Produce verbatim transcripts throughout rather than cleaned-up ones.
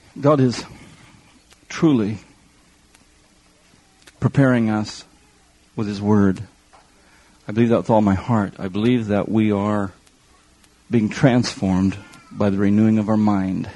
God is truly preparing us with His Word. I believe that with all my heart. I believe that we are being transformed by the renewing of our mind.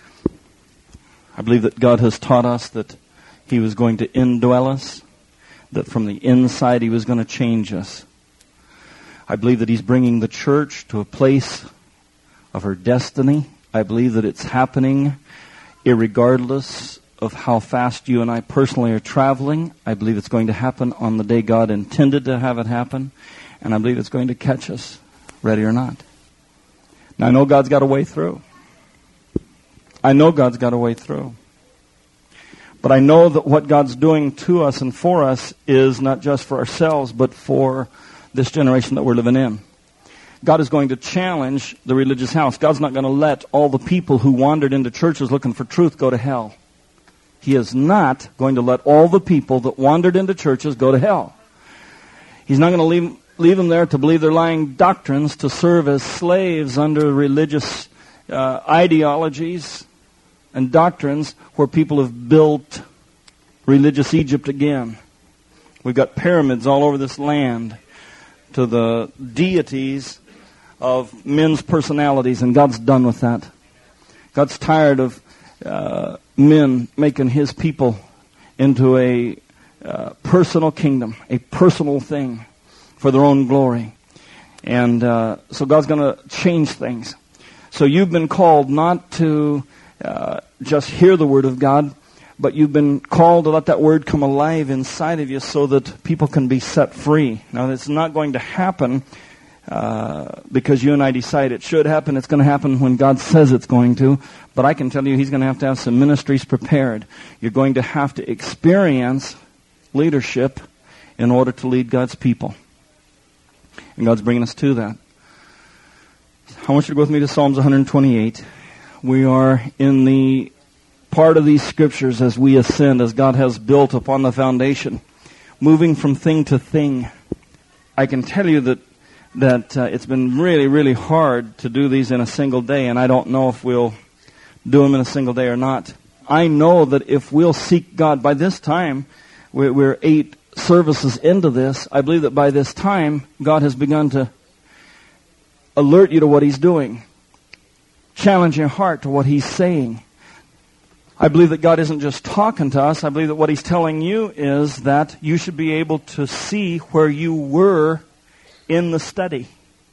I believe that God has taught us that He was going to indwell us, that from the inside He was going to change us. I believe that He's bringing the church to a place of her destiny. I believe that it's happening irregardless of how fast you and I personally are traveling. I believe it's going to happen on the day God intended to have it happen. And I believe it's going to catch us, ready or not. Now, I know God's got a way through. I know God's got a way through. But I know that what God's doing to us and for us is not just for ourselves, but for this generation that we're living in. God is going to challenge the religious house. God's not going to let all the people who wandered into churches looking for truth go to hell. He is not going to let all the people that wandered into churches go to hell. He's not going to leave, leave them there to believe their lying doctrines, to serve as slaves under religious uh, ideologies and doctrines where people have built religious Egypt again. We've got pyramids all over this land to the deities of men's personalities, and God's done with that. God's tired of uh, men making His people into a uh, personal kingdom, a personal thing for their own glory. And uh, so God's going to change things. So you've been called not to uh, just hear the Word of God, but you've been called to let that Word come alive inside of you so that people can be set free. Now, it's not going to happen uh, because you and I decide it should happen. It's going to happen when God says it's going to. But I can tell you He's going to have to have some ministries prepared. You're going to have to experience leadership in order to lead God's people. And God's bringing us to that. I want you to go with me to Psalms one twenty-eight. We are in the part of these scriptures as we ascend, as God has built upon the foundation, moving from thing to thing. I can tell you that that uh, it's been really, really hard to do these in a single day, and I don't know if we'll do them in a single day or not. I know that if we'll seek God, by this time, we're, we're eight services into this, I believe that by this time, God has begun to alert you to what He's doing, challenge your heart to what He's saying. I believe that God isn't just talking to us. I believe that what He's telling you is that you should be able to see where you were in the study.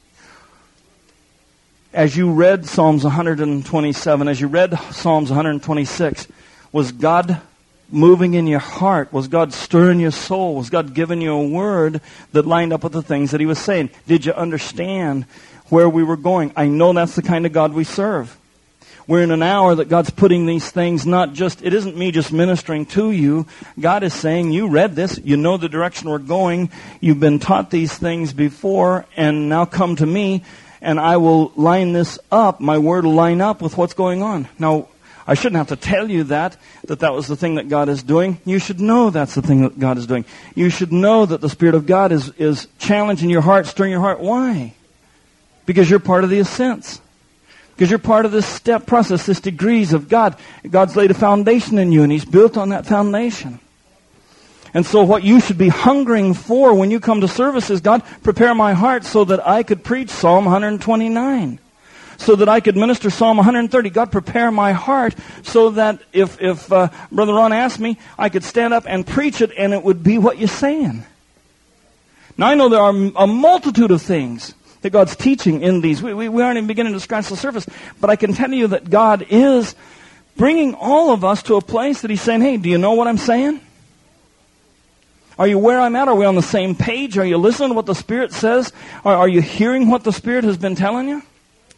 As you read Psalms one twenty-seven, as you read Psalms one twenty-six, was God moving in your heart? Was God stirring your soul? Was God giving you a word that lined up with the things that He was saying? Did you understand where we were going? I know that's the kind of God we serve. We're in an hour that God's putting these things, not just, it isn't me just ministering to you. God is saying, you read this, you know the direction we're going, you've been taught these things before, and now come to me, and I will line this up, my word will line up with what's going on. Now, I shouldn't have to tell you that, that that was the thing that God is doing. You should know that's the thing that God is doing. You should know that the Spirit of God is, is challenging your heart, stirring your heart. Why? Because you're part of the ascents. Because you're part of this step process, this degrees of God. God's laid a foundation in you, and He's built on that foundation. And so what you should be hungering for when you come to service is, God, prepare my heart so that I could preach Psalm one twenty-nine. So that I could minister Psalm one thirty. God, prepare my heart so that if, if uh, Brother Ron asked me, I could stand up and preach it, and it would be what you're saying. Now, I know there are a multitude of things that God's teaching in these. We, we, we aren't even beginning to scratch the surface. But I can tell you that God is bringing all of us to a place that He's saying, hey, do you know what I'm saying? Are you where I'm at? Are we on the same page? Are you listening to what the Spirit says? Are, are you hearing what the Spirit has been telling you?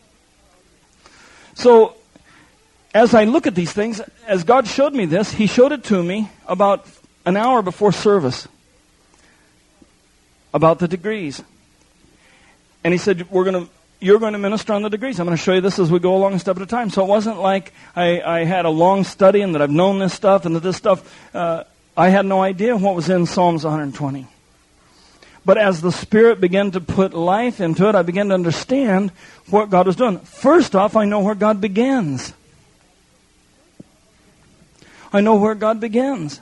So, as I look at these things, as God showed me this, He showed it to me about an hour before service. About the degrees. And He said, "We're going to, you're going to minister on the degrees. I'm going to show you this as we go along a step at a time." So it wasn't like I, I had a long study and that I've known this stuff and that this stuff, uh, I had no idea what was in Psalms one twenty. But as the Spirit began to put life into it, I began to understand what God was doing. First off, I know where God begins. I know where God begins.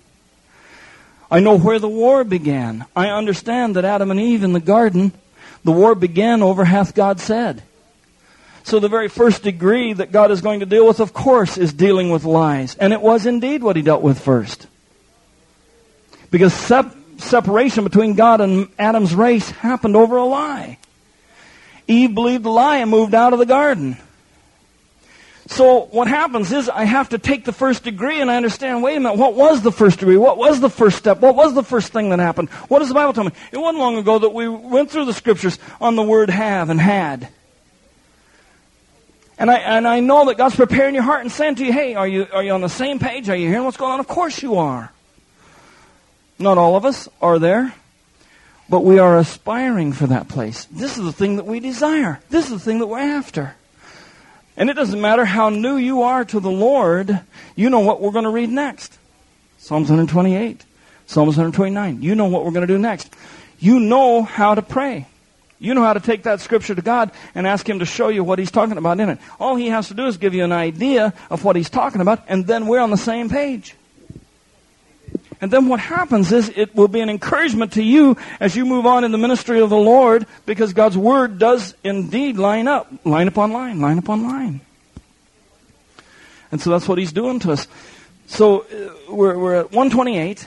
I know where the war began. I understand that Adam and Eve in the garden, the war began over hath God said. So the very first degree that God is going to deal with, of course, is dealing with lies. And it was indeed what he dealt with first. Because sep- separation between God and Adam's race happened over a lie. Eve believed the lie and moved out of the garden. So what happens is I have to take the first degree and I understand, wait a minute, what was the first degree? What was the first step? What was the first thing that happened? What does the Bible tell me? It wasn't long ago that we went through the scriptures on the word have and had. And I and I know that God's preparing your heart and saying to you, hey, are you are you on the same page? Are you hearing what's going on? Of course you are. Not all of us are there, but we are aspiring for that place. This is the thing that we desire. This is the thing that we're after. And it doesn't matter how new you are to the Lord, you know what we're going to read next. Psalms one twenty-eight, Psalms one twenty-nine. You know what we're going to do next. You know how to pray. You know how to take that scripture to God and ask Him to show you what He's talking about in it. All He has to do is give you an idea of what He's talking about, and then we're on the same page. And then what happens is it will be an encouragement to you as you move on in the ministry of the Lord, because God's Word does indeed line up, line upon line, line upon line. And so that's what He's doing to us. So uh, we're, we're at one twenty-eight,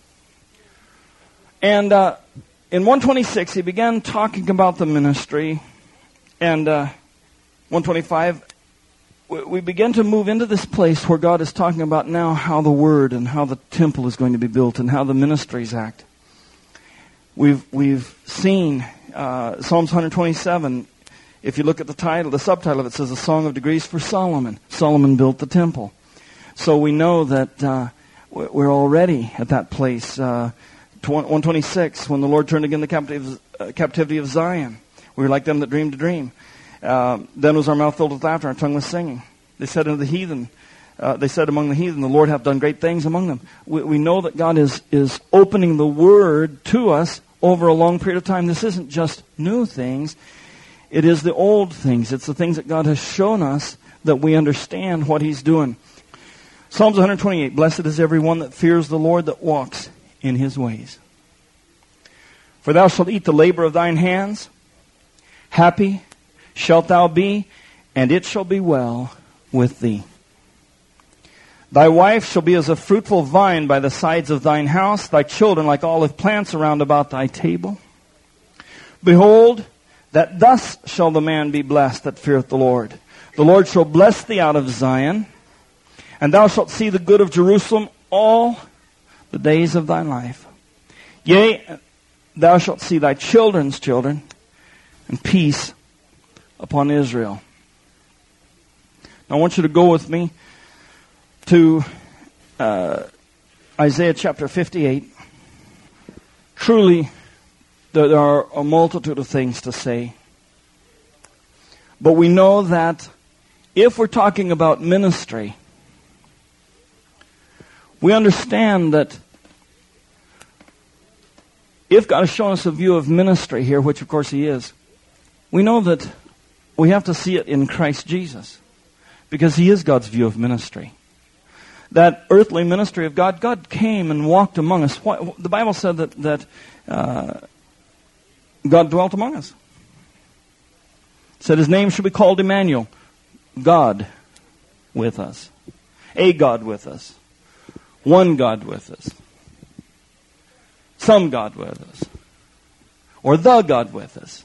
and uh, in one twenty-six, he began talking about the ministry. And uh, one twenty-five, we, we begin to move into this place where God is talking about now how the Word and how the temple is going to be built and how the ministries act. We've we've seen uh, Psalms one twenty-seven. If you look at the title, the subtitle of it says, A Song of Degrees for Solomon. Solomon built the temple. So we know that uh, we're already at that place. Uh, one twenty-six, when the Lord turned again the captivity, uh, captivity of Zion. We were like them that dreamed a dream. Uh, then was our mouth filled with laughter, our tongue was singing. They said unto the heathen, uh, they said among the heathen, the Lord hath done great things among them. We, we know that God is, is opening the Word to us over a long period of time. This isn't just new things. It is the old things. It's the things that God has shown us that we understand what He's doing. Psalms one twenty-eight, Blessed is every one that fears the Lord, that walks in His ways. For thou shalt eat the labor of thine hands. Happy shalt thou be, and it shall be well with thee. Thy wife shall be as a fruitful vine by the sides of thine house, thy children like olive plants around about thy table. Behold, that thus shall the man be blessed that feareth the Lord. The Lord shall bless thee out of Zion, and thou shalt see the good of Jerusalem all the days of thy life. Yea, thou shalt see thy children's children, and peace upon Israel. Now I want you to go with me to uh, Isaiah chapter fifty-eight. Truly, there are a multitude of things to say. But we know that if we're talking about ministry, we understand that if God has shown us a view of ministry here, which of course He is, we know that we have to see it in Christ Jesus, because He is God's view of ministry. That earthly ministry of God, God came and walked among us. The Bible said that, that uh, God dwelt among us. It said His name should be called Emmanuel, God with us. A God with us. One God with us. Some God with us. Or the God with us.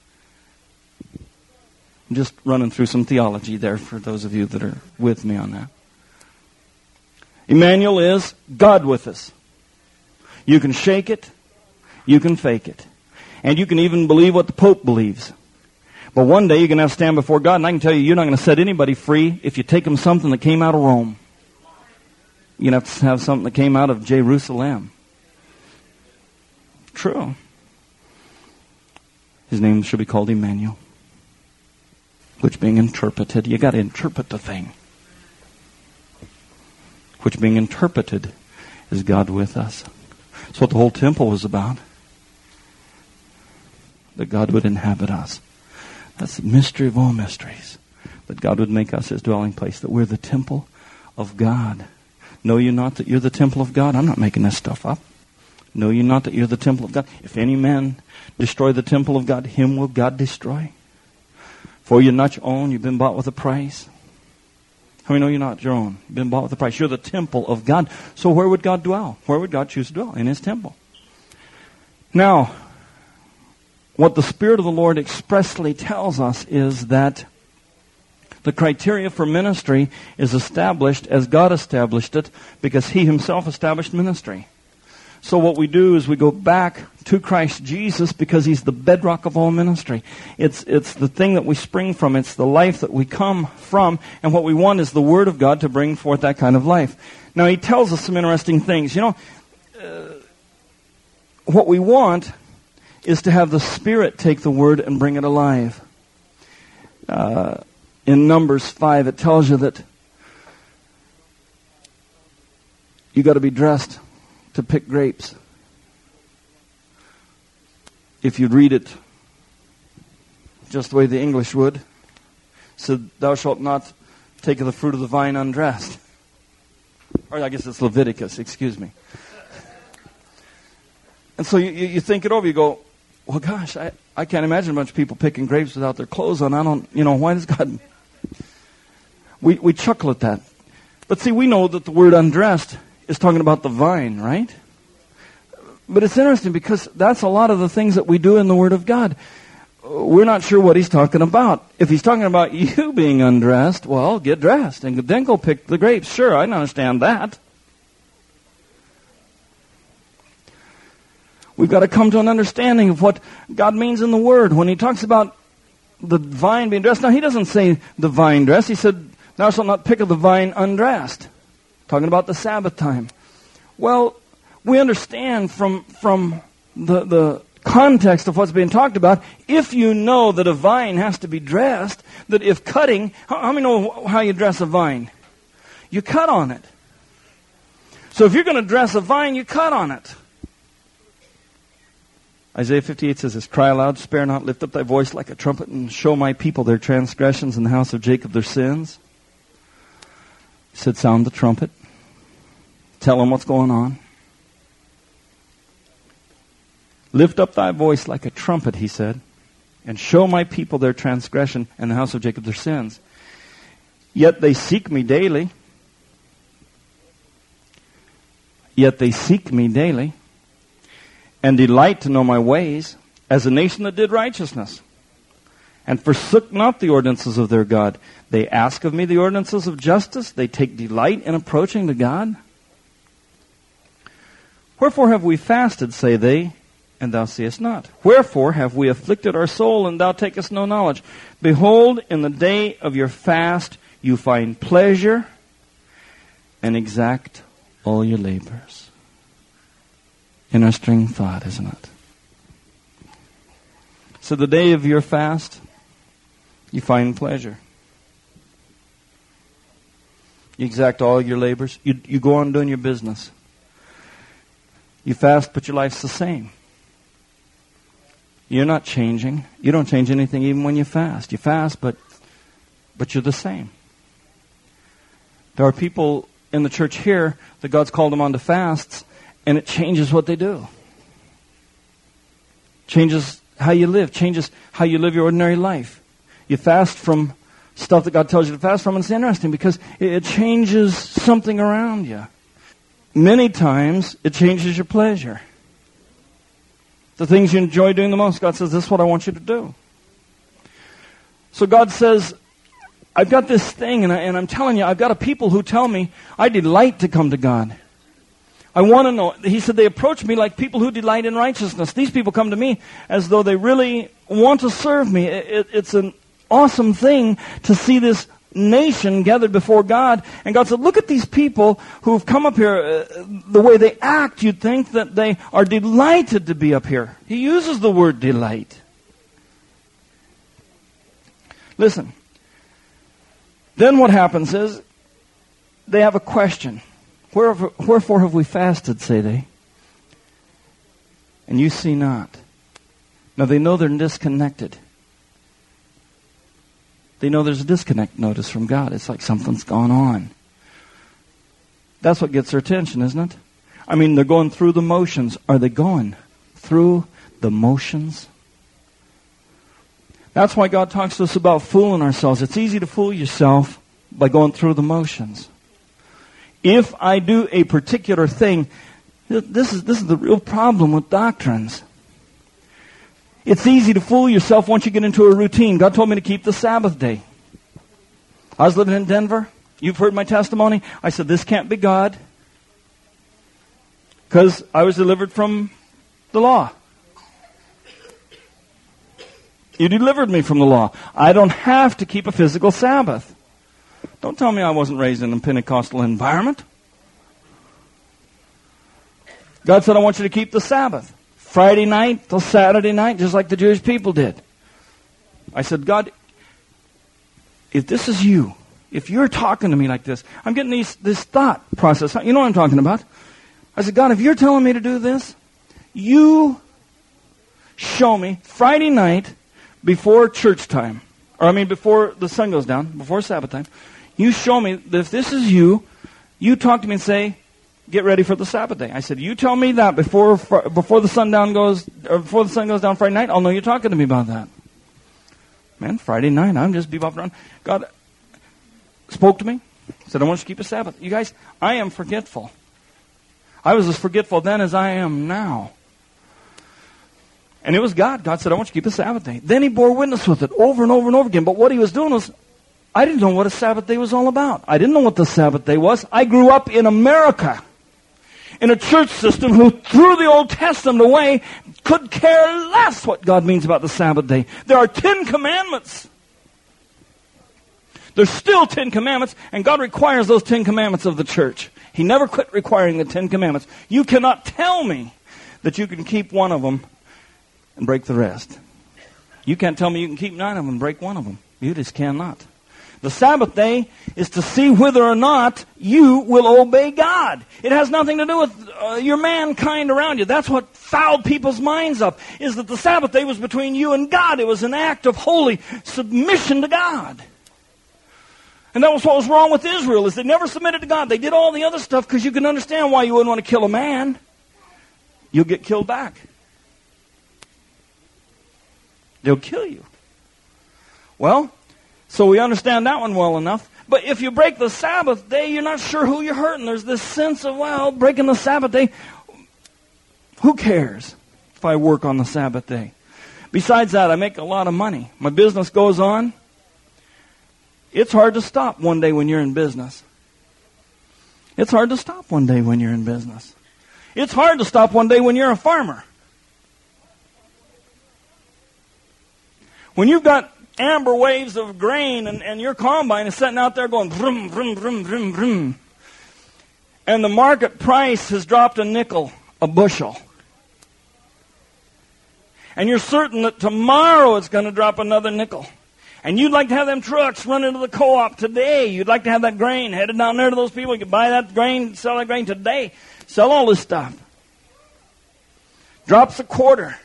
I'm just running through some theology there for those of you that are with me on that. Emmanuel is God with us. You can shake it. You can fake it. And you can even believe what the Pope believes. But one day you're going to have to stand before God, and I can tell you, you're not going to set anybody free if you take them something that came out of Rome. You're going to have to have something that came out of Jerusalem. True. His name should be called Emmanuel. Which being interpreted, you got to interpret the thing. Which being interpreted is God with us. That's what the whole temple was about. That God would inhabit us. That's the mystery of all mysteries. That God would make us His dwelling place. That we're the temple of God. Know you not that you're the temple of God? I'm not making this stuff up. Know you not that you're the temple of God? If any man destroy the temple of God, him will God destroy. For you're not your own, you've been bought with a price. How many know you're not your own? You've been bought with a price. You're the temple of God. So where would God dwell? Where would God choose to dwell? In His temple. Now, what the Spirit of the Lord expressly tells us is that the criteria for ministry is established as God established it, because He Himself established ministry. So what we do is we go back to Christ Jesus, because He's the bedrock of all ministry. It's it's the thing that we spring from. It's the life that we come from. And what we want is the Word of God to bring forth that kind of life. Now, He tells us some interesting things. You know, uh, what we want is to have the Spirit take the Word and bring it alive. Uh, in Numbers five, it tells you that you got to be dressed to pick grapes. If you'd read it just the way the English would, it said, thou shalt not take of the fruit of the vine undressed. Or I guess it's Leviticus, excuse me. And so you, you think it over, you go, well gosh, I, I can't imagine a bunch of people picking grapes without their clothes on. I don't, you know, why does God... We, we chuckle at that. But see, we know that the word undressed is talking about the vine, right? But it's interesting, because that's a lot of the things that we do in the Word of God. We're not sure what He's talking about. If He's talking about you being undressed, well, get dressed and then go pick the grapes. Sure, I understand that. We've got to come to an understanding of what God means in the Word. When He talks about the vine being dressed, now He doesn't say the vine dress. He said, thou shalt not pick of the vine undressed. Talking about the Sabbath time. Well, we understand from from the, the context of what's being talked about, if you know that a vine has to be dressed, that if cutting, how, how many know how you dress a vine? You cut on it. So if you're going to dress a vine, you cut on it. Isaiah fifty-eight says this, cry aloud, spare not, lift up thy voice like a trumpet, and show my people their transgressions, and the house of Jacob their sins. He said, sound the trumpet. Tell them what's going on. Lift up thy voice like a trumpet, he said, and show my people their transgression, and the house of Jacob their sins. Yet they seek me daily. Yet they seek me daily, and delight to know my ways, as a nation that did righteousness, and forsook not the ordinances of their God. They ask of me the ordinances of justice. They take delight in approaching to God. Wherefore have we fasted, say they, and thou seest not? Wherefore have we afflicted our soul, and thou takest no knowledge? Behold, in the day of your fast you find pleasure, and exact all your labors. Interesting thought, isn't it? So the day of your fast, you find pleasure. You exact all your labors. You, you go on doing your business. You fast, but your life's the same. You're not changing. You don't change anything even when you fast. You fast, but but you're the same. There are people in the church here that God's called them on to fasts, and it changes what they do. Changes how you live. Changes how you live your ordinary life. You fast from stuff that God tells you to fast from, and it's interesting because it changes something around you. Many times, it changes your pleasure. The things you enjoy doing the most, God says, this is what I want you to do. So God says, I've got this thing, and, I, and I'm telling you, I've got a people who tell me, I delight to come to God. I want to know. He said, they approach me like people who delight in righteousness. These people come to me as though they really want to serve me. It, it, it's an awesome thing to see this nation gathered before God. And God said, look at these people who've come up here. Uh, the way they act, you'd think that they are delighted to be up here. He uses the word delight. Listen. Then what happens is they have a question. Wherefore have we fasted, say they, and you see not. Now they know they're disconnected. They know there's a disconnect, notice, from God. It's like something's gone on. That's what gets their attention, isn't it? I mean, they're going through the motions. Are they going through the motions? That's why God talks to us about fooling ourselves. It's easy to fool yourself by going through the motions. If I do a particular thing, this is this is the real problem with doctrines. It's easy to fool yourself once you get into a routine. God told me to keep the Sabbath day. I was living in Denver. You've heard my testimony. I said, this can't be God. Because I was delivered from the law. You delivered me from the law. I don't have to keep a physical Sabbath. Don't tell me I wasn't raised in a Pentecostal environment. God said, I want you to keep the Sabbath. Friday night till Saturday night, just like the Jewish people did. I said, God, if this is you, if you're talking to me like this, I'm getting these, this thought process. You know what I'm talking about? I said, God, if you're telling me to do this, you show me Friday night before church time, or I mean before the sun goes down, before Sabbath time, you show me that if this is you, you talk to me and say, get ready for the Sabbath day. I said, you tell me that before before the sundown goes, or before the sun goes down Friday night, I'll know you're talking to me about that. Man, Friday night, I'm just bebopping around. God spoke to me, said, I want you to keep a Sabbath. You guys, I am forgetful. I was as forgetful then as I am now. And it was God. God said, I want you to keep a Sabbath day. Then he bore witness with it over and over and over again. But what he was doing was, I didn't know what a Sabbath day was all about. I didn't know what the Sabbath day was. I grew up in America, in a church system who threw the Old Testament away, could care less what God means about the Sabbath day. There are Ten Commandments. There's still Ten Commandments, and God requires those Ten Commandments of the church. He never quit requiring the Ten Commandments. You cannot tell me that you can keep one of them and break the rest. You can't tell me you can keep nine of them and break one of them. You just cannot. The Sabbath day is to see whether or not you will obey God. It has nothing to do with uh, your mankind around you. That's what fouled people's minds up, is that the Sabbath day was between you and God. It was an act of holy submission to God. And that was what was wrong with Israel, is they never submitted to God. They did all the other stuff because you can understand why you wouldn't want to kill a man. You'll get killed back. They'll kill you. Well, so we understand that one well enough. But if you break the Sabbath day, you're not sure who you're hurting. There's this sense of, well, breaking the Sabbath day, who cares if I work on the Sabbath day? Besides that, I make a lot of money. My business goes on. It's hard to stop one day when you're in business. It's hard to stop one day when you're in business. It's hard to stop one day when you're a farmer. When you've got amber waves of grain and, and your combine is sitting out there going vroom, vroom, vroom, vroom, vroom. And the market price has dropped a nickel a bushel. And you're certain that tomorrow it's going to drop another nickel. And you'd like to have them trucks run into the co-op today. You'd like to have that grain headed down there to those people. You can buy that grain, sell that grain today. Sell all this stuff. Drops a quarter.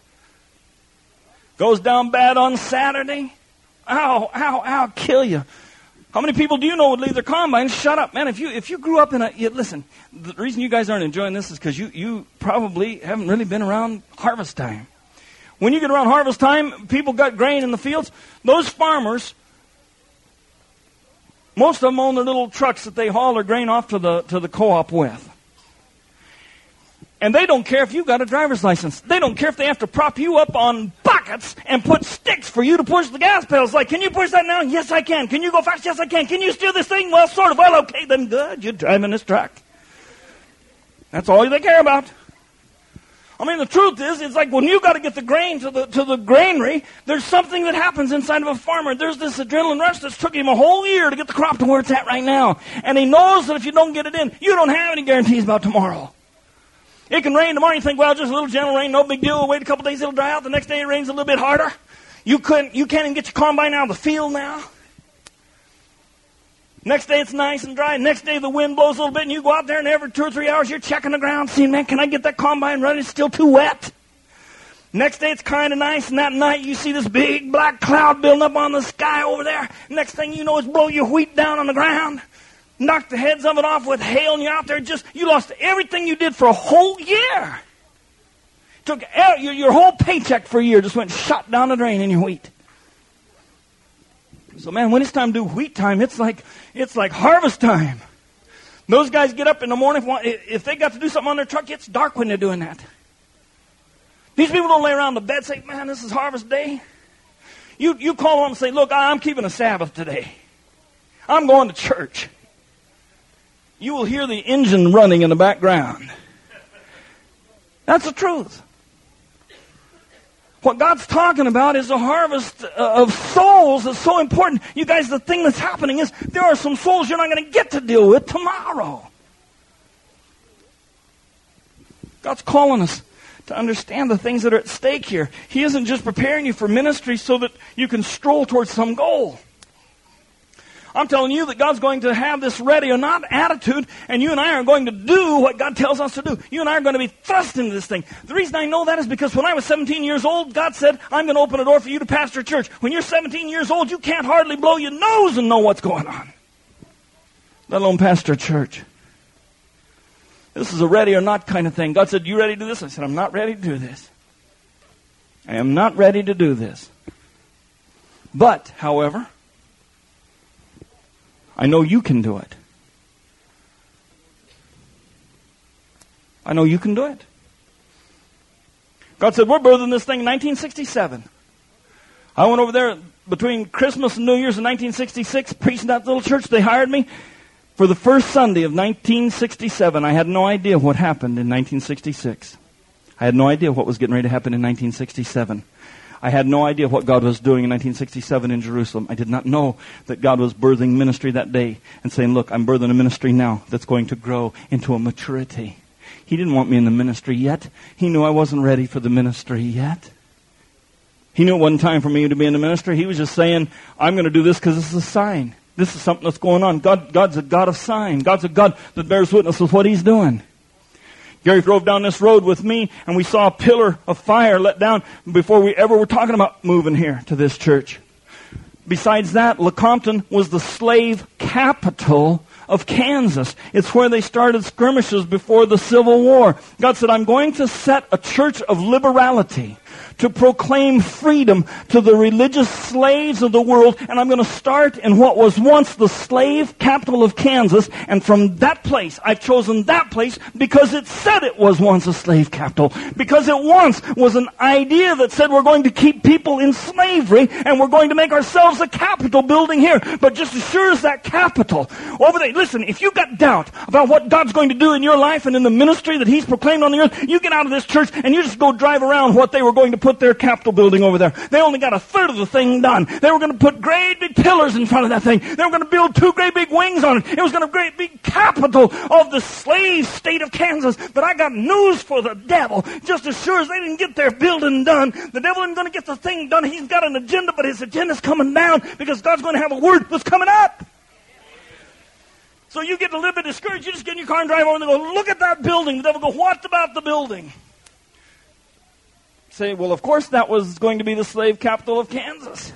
Goes down bad on Saturday. Ow, ow, ow, kill you. How many people do you know would leave their combines? Shut up, man. If you if you grew up in a... You, listen, the reason you guys aren't enjoying this is because you, you probably haven't really been around harvest time. When you get around harvest time, people got grain in the fields. Those farmers, most of them own their little trucks that they haul their grain off to the to the co-op with. And they don't care if you've got a driver's license. They don't care if they have to prop you up on buckets and put sticks for you to push the gas pedals. Like, can you push that now? Yes, I can. Can you go fast? Yes, I can. Can you steer this thing? Well, sort of. Well, okay, then good. You're driving this truck. That's all they care about. I mean, the truth is, it's like when you got to get the grain to the to the granary, there's something that happens inside of a farmer. There's this adrenaline rush that's took him a whole year to get the crop to where it's at right now. And he knows that if you don't get it in, you don't have any guarantees about tomorrow. It can rain tomorrow. You think, well, just a little gentle rain, no big deal. Wait a couple days, it'll dry out. The next day, it rains a little bit harder. You couldn't, you can't even get your combine out of the field now. Next day, it's nice and dry. Next day, the wind blows a little bit, and you go out there, and every two or three hours, you're checking the ground, seeing, man, can I get that combine running? It's still too wet. Next day, it's kind of nice, and that night, you see this big black cloud building up on the sky over there. Next thing you know, it's blow your wheat down on the ground. knocked the heads of it off with hail, and you're out there just, you lost everything you did for a whole year. Took your, your whole paycheck for a year, just went shot down the drain in your wheat. So man, when it's time to do wheat time, it's like, it's like harvest time. Those guys get up in the morning, if they got to do something on their truck, it's dark when they're doing that. These people don't lay around the bed and say, man, this is harvest day. You, you call them and say, look, I'm keeping a Sabbath today. I'm going to church. You will hear the engine running in the background. That's the truth. What God's talking about is a harvest of souls that's so important. You guys, the thing that's happening is there are some souls you're not going to get to deal with tomorrow. God's calling us to understand the things that are at stake here. He isn't just preparing you for ministry so that you can stroll towards some goal. I'm telling you that God's going to have this ready or not attitude, and you and I are going to do what God tells us to do. You and I are going to be thrust into this thing. The reason I know that is because when I was seventeen years old, God said, I'm going to open a door for you to pastor a church. When you're seventeen years old, you can't hardly blow your nose and know what's going on, let alone pastor a church. This is a ready or not kind of thing. God said, you ready to do this? I said, I'm not ready to do this. I am not ready to do this. But, however, I know you can do it. I know you can do it. God said, we're birthing this thing in nineteen sixty-seven. I went over there between Christmas and New Year's in nineteen sixty-six, preaching that little church. They hired me for the first Sunday of nineteen sixty-seven. I had no idea what happened in nineteen sixty-six. I had no idea what was getting ready to happen in nineteen sixty-seven. I had no idea what God was doing in nineteen sixty-seven in Jerusalem. I did not know that God was birthing ministry that day and saying, look, I'm birthing a ministry now that's going to grow into a maturity. He didn't want me in the ministry yet. He knew I wasn't ready for the ministry yet. He knew it wasn't time for me to be in the ministry. He was just saying, I'm going to do this because this is a sign. This is something that's going on. God, God's a God of sign. God's a God that bears witness with what He's doing. Gary drove down this road with me, and we saw a pillar of fire let down before we ever were talking about moving here to this church. Besides that, Lecompton was the slave capital of Kansas. It's where they started skirmishes before the Civil War. God said, I'm going to set a church of liberality to proclaim freedom to the religious slaves of the world, and I'm going to start in what was once the slave capital of Kansas, and from that place, I've chosen that place because it said it was once a slave capital, because it once was an idea that said we're going to keep people in slavery, and we're going to make ourselves a capital building here. But just as sure as that capital over there, listen, if you've got doubt about what God's going to do in your life and in the ministry that He's proclaimed on the earth, you get out of this church and you just go drive around what they were going to put their capital building over there. They only got a third of the thing done. They were going to put great big pillars in front of that thing. They were going to build two great big wings on it. It was going to be a great big capital of the slave state of Kansas. But I got news for the devil. Just as sure as they didn't get their building done, the devil isn't going to get the thing done. He's got an agenda, but his agenda's coming down because God's going to have a word that's coming up. So you get a little bit discouraged. You just get in your car and drive over and they go, look at that building. The devil will go, what about the building? Say, well, of course that was going to be the slave capital of Kansas.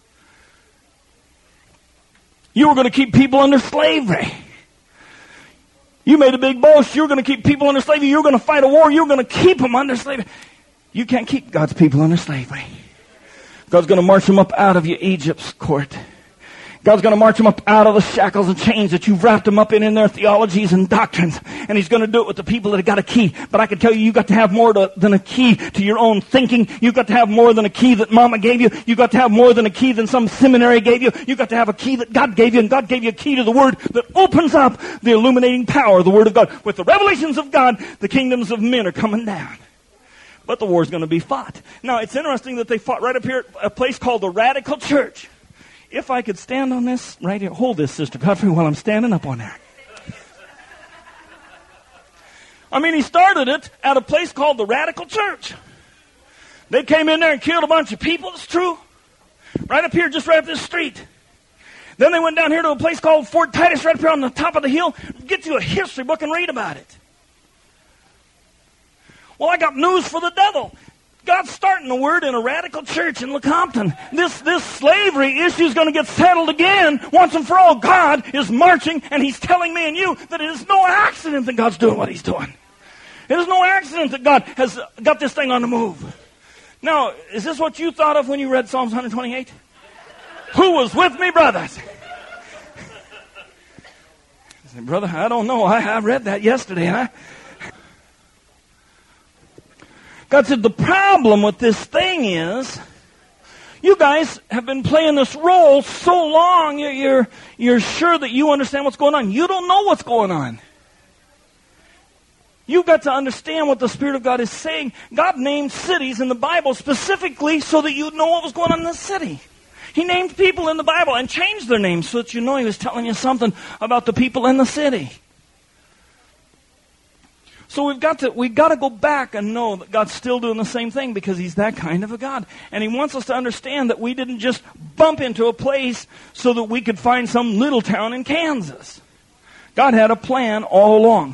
You were going to keep people under slavery. You made a big boast. You were going to keep people under slavery. You were going to fight a war. You were going to keep them under slavery. You can't keep God's people under slavery. God's going to march them up out of your Egypt's court. God's going to march them up out of the shackles and chains that you've wrapped them up in in their theologies and doctrines. And He's going to do it with the people that have got a key. But I can tell you, you've got to have more to, than a key to your own thinking. You've got to have more than a key that Mama gave you. You've got to have more than a key than some seminary gave you. You've got to have a key that God gave you. And God gave you a key to the Word that opens up the illuminating power of the Word of God. With the revelations of God, the kingdoms of men are coming down. But the war's going to be fought. Now, it's interesting that they fought right up here at a place called the Radical Church. If I could stand on this right here. Hold this, Sister Godfrey, while I'm standing up on there. I mean, he started it at a place called the Radical Church. They came in there and killed a bunch of people. It's true. Right up here, just right up this street. Then they went down here to a place called Fort Titus, right up here on the top of the hill. Get you a history book and read about it. Well, I got news for the devil. God's starting the word in a radical church in Lecompton. This, this slavery issue is going to get settled again once and for all. God is marching, and He's telling me and you that it is no accident that God's doing what He's doing. It is no accident that God has got this thing on the move. Now, is this what you thought of when you read Psalms one twenty-eight? Who was with me, brothers? I said, brother, I don't know. I, I read that yesterday. Huh? God said, the problem with this thing is, you guys have been playing this role so long, you're, you're, you're sure that you understand what's going on. You don't know what's going on. You've got to understand what the Spirit of God is saying. God named cities in the Bible specifically so that you know what was going on in the city. He named people in the Bible and changed their names so that you know He was telling you something about the people in the city. So we've got to we've got to go back and know that God's still doing the same thing because He's that kind of a God. And He wants us to understand that we didn't just bump into a place so that we could find some little town in Kansas. God had a plan all along.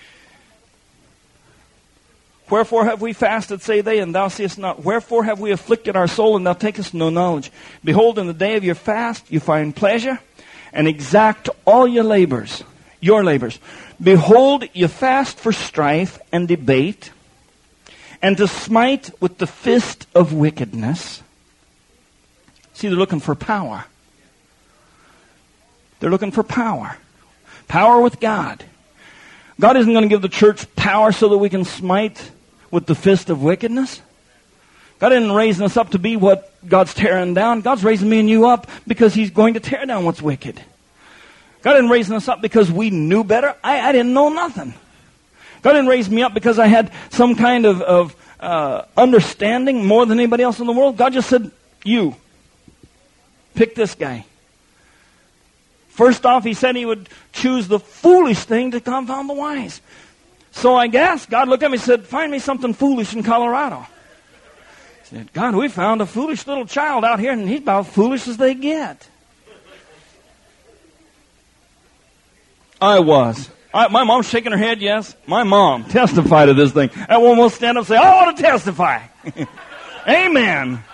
Wherefore have we fasted, say they, and thou seest not? Wherefore have we afflicted our soul, and thou takest no knowledge? Behold, in the day of your fast you find pleasure, and exact all your labors, your labors. Behold, you fast for strife and debate, and to smite with the fist of wickedness. See, they're looking for power. They're looking for power. Power with God. God isn't going to give the church power so that we can smite with the fist of wickedness. God isn't raising us up to be what God's tearing down. God's raising me and you up because He's going to tear down what's wicked. God didn't raise us up because we knew better. I, I didn't know nothing. God didn't raise me up because I had some kind of, of uh, understanding more than anybody else in the world. God just said, you, pick this guy. First off, He said He would choose the foolish thing to confound the wise. So I guess God looked at me and said, find me something foolish in Colorado. He said, God, we found a foolish little child out here, and he's about foolish as they get. I was. I, my mom's shaking her head, yes. My mom testified to this thing. That one will stand up and say, I want to testify. Amen.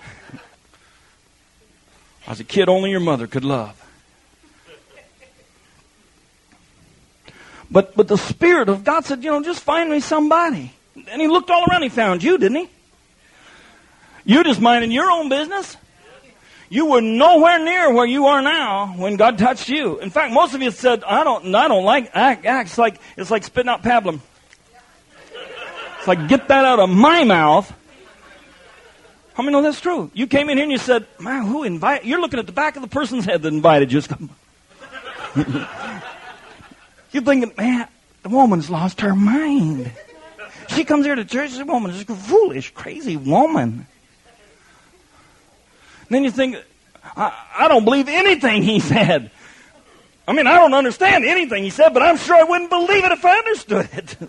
I was a kid only your mother could love. But but the Spirit of God said, you know, just find me somebody. And He looked all around. He found you, didn't He? You just minding your own business. You were nowhere near where you are now when God touched you. In fact, most of you said, I don't I don't like act. It's like, it's like spitting out pablum. It's like, get that out of my mouth. How many know that's true? You came in here and you said, man, who invited? You're looking at the back of the person's head that invited you. You're thinking, man, the woman's lost her mind. She comes here to church, this woman is a foolish, crazy woman. And then you think, I, I don't believe anything he said. I mean, I don't understand anything he said, but I'm sure I wouldn't believe it if I understood it.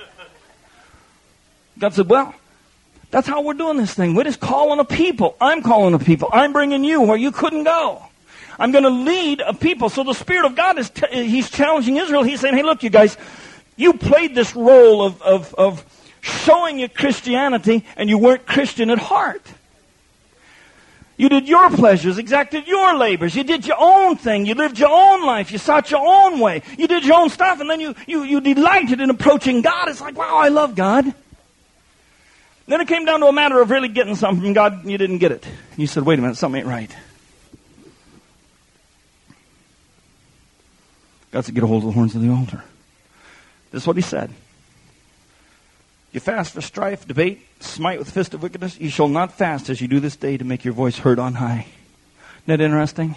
God said, well, that's how we're doing this thing. We're just calling a people. I'm calling a people. I'm bringing you where you couldn't go. I'm going to lead a people. So the Spirit of God is t- He's challenging Israel. He's saying, hey, look, you guys, you played this role of, of, of showing you Christianity, and you weren't Christian at heart. You did your pleasures, exacted your labors. You did your own thing. You lived your own life. You sought your own way. You did your own stuff, and then you, you, you delighted in approaching God. It's like, wow, I love God. Then it came down to a matter of really getting something from God, and you didn't get it. You said, wait a minute, something ain't right. God said, get a hold of the horns of the altar. This is what He said. You fast for strife, debate, smite with the fist of wickedness. You shall not fast as you do this day to make your voice heard on high. Isn't that interesting?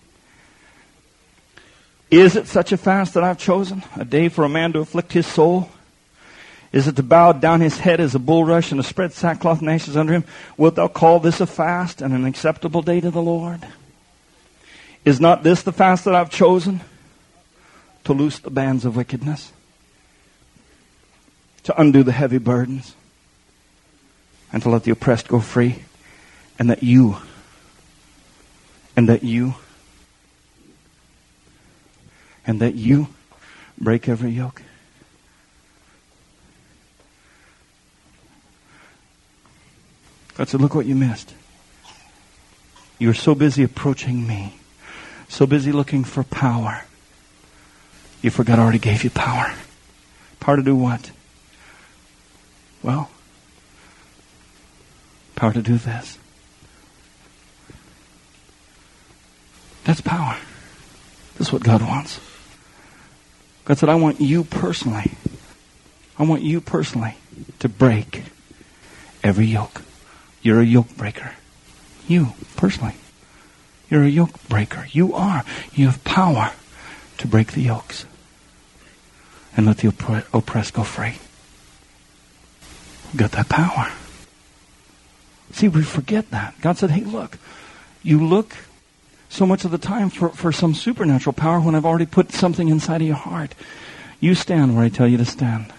Is it such a fast that I've chosen? A day for a man to afflict his soul? Is it to bow down his head as a bulrush and to spread sackcloth and ashes under him? Wilt thou call this a fast and an acceptable day to the Lord? Is not this the fast that I've chosen? To loose the bands of wickedness, to undo the heavy burdens, and to let the oppressed go free, and that you, and that you, and that you break every yoke. God said, look what you missed. You were so busy approaching me, so busy looking for power, you forgot I already gave you power. Power to do what? Well, power to do this. That's power. That's what God wants. God said, I want you personally. I want you personally to break every yoke. You're a yoke breaker. You, personally. You're a yoke breaker. You are. You have power to break the yokes and let the oppre- oppressed go free. You've got that power. See, we forget that. God said, hey, look, you look so much of the time for, for some supernatural power when I've already put something inside of your heart. You stand where I tell you to stand.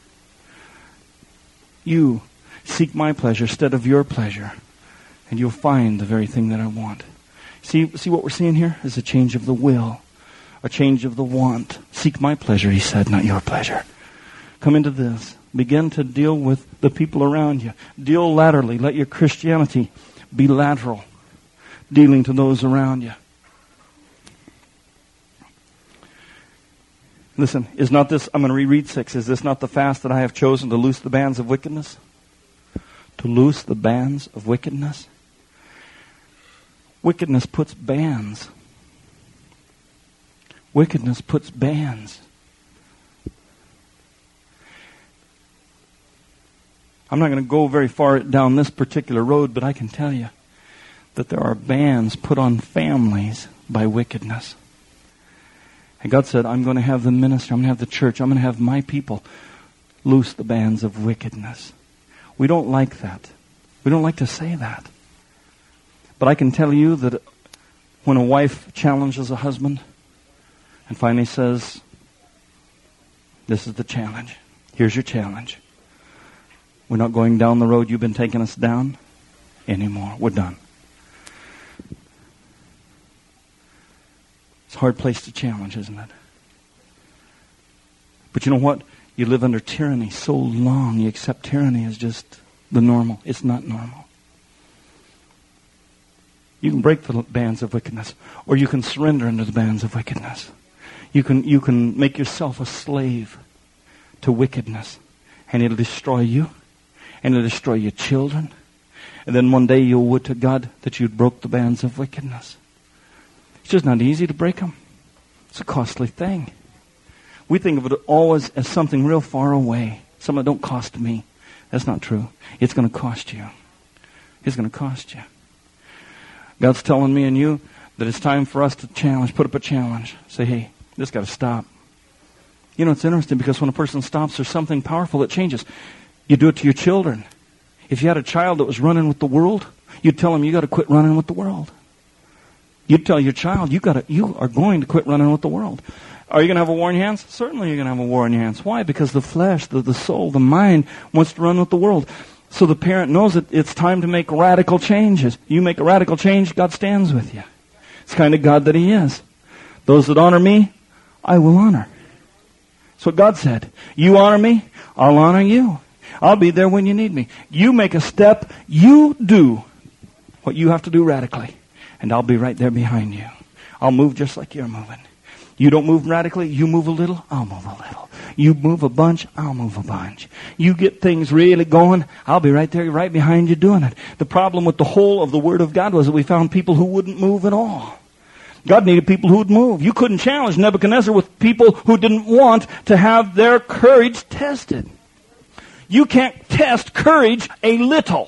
You seek my pleasure instead of your pleasure, and you'll find the very thing that I want. See, see what we're seeing here is a change of the will, a change of the want. Seek my pleasure, he said, not your pleasure. Come into this. Begin to deal with the people around you. Deal laterally. Let your Christianity be lateral, dealing to those around you. Listen, is not this, I'm going to reread six, is this not the fast that I have chosen to loose the bands of wickedness? To loose the bands of wickedness? Wickedness puts bands. Wickedness puts bands. I'm not going to go very far down this particular road, but I can tell you that there are bands put on families by wickedness. And God said, I'm going to have the ministry, I'm going to have the church, I'm going to have my people loose the bands of wickedness. We don't like that. We don't like to say that. But I can tell you that when a wife challenges a husband and finally says, this is the challenge. Here's your challenge. We're not going down the road you've been taking us down anymore. We're done. It's a hard place to challenge, isn't it? But you know what? You live under tyranny so long, you accept tyranny as just the normal. It's not normal. You can break the bands of wickedness, or you can surrender under the bands of wickedness. You can, you can make yourself a slave to wickedness, and it'll destroy you, and it'll destroy your children. And then one day you'll would to God that you'd broke the bands of wickedness. It's just not easy to break them. It's a costly thing. We think of it always as something real far away. Something that don't cost me. That's not true. It's going to cost you. It's going to cost you. God's telling me and you that it's time for us to challenge, put up a challenge. Say, hey, this got to stop. You know, it's interesting because when a person stops, there's something powerful that changes. You do it to your children. If you had a child that was running with the world, you'd tell them you got to quit running with the world. You'd tell your child you got to, you are going to quit running with the world. Are you going to have a war in your hands? Certainly you're going to have a war in your hands. Why? Because the flesh, the, the soul, the mind wants to run with the world. So the parent knows that it's time to make radical changes. You make a radical change, God stands with you. It's the kind of God that He is. Those that honor me, I will honor. That's what God said. You honor me, I'll honor you. I'll be there when you need me. You make a step, you do what you have to do radically, and I'll be right there behind you. I'll move just like you're moving. You don't move radically, you move a little, I'll move a little. You move a bunch, I'll move a bunch. You get things really going, I'll be right there, right behind you doing it. The problem with the whole of the Word of God was that we found people who wouldn't move at all. God needed people who would move. You couldn't challenge Nebuchadnezzar with people who didn't want to have their courage tested. You can't test courage a little.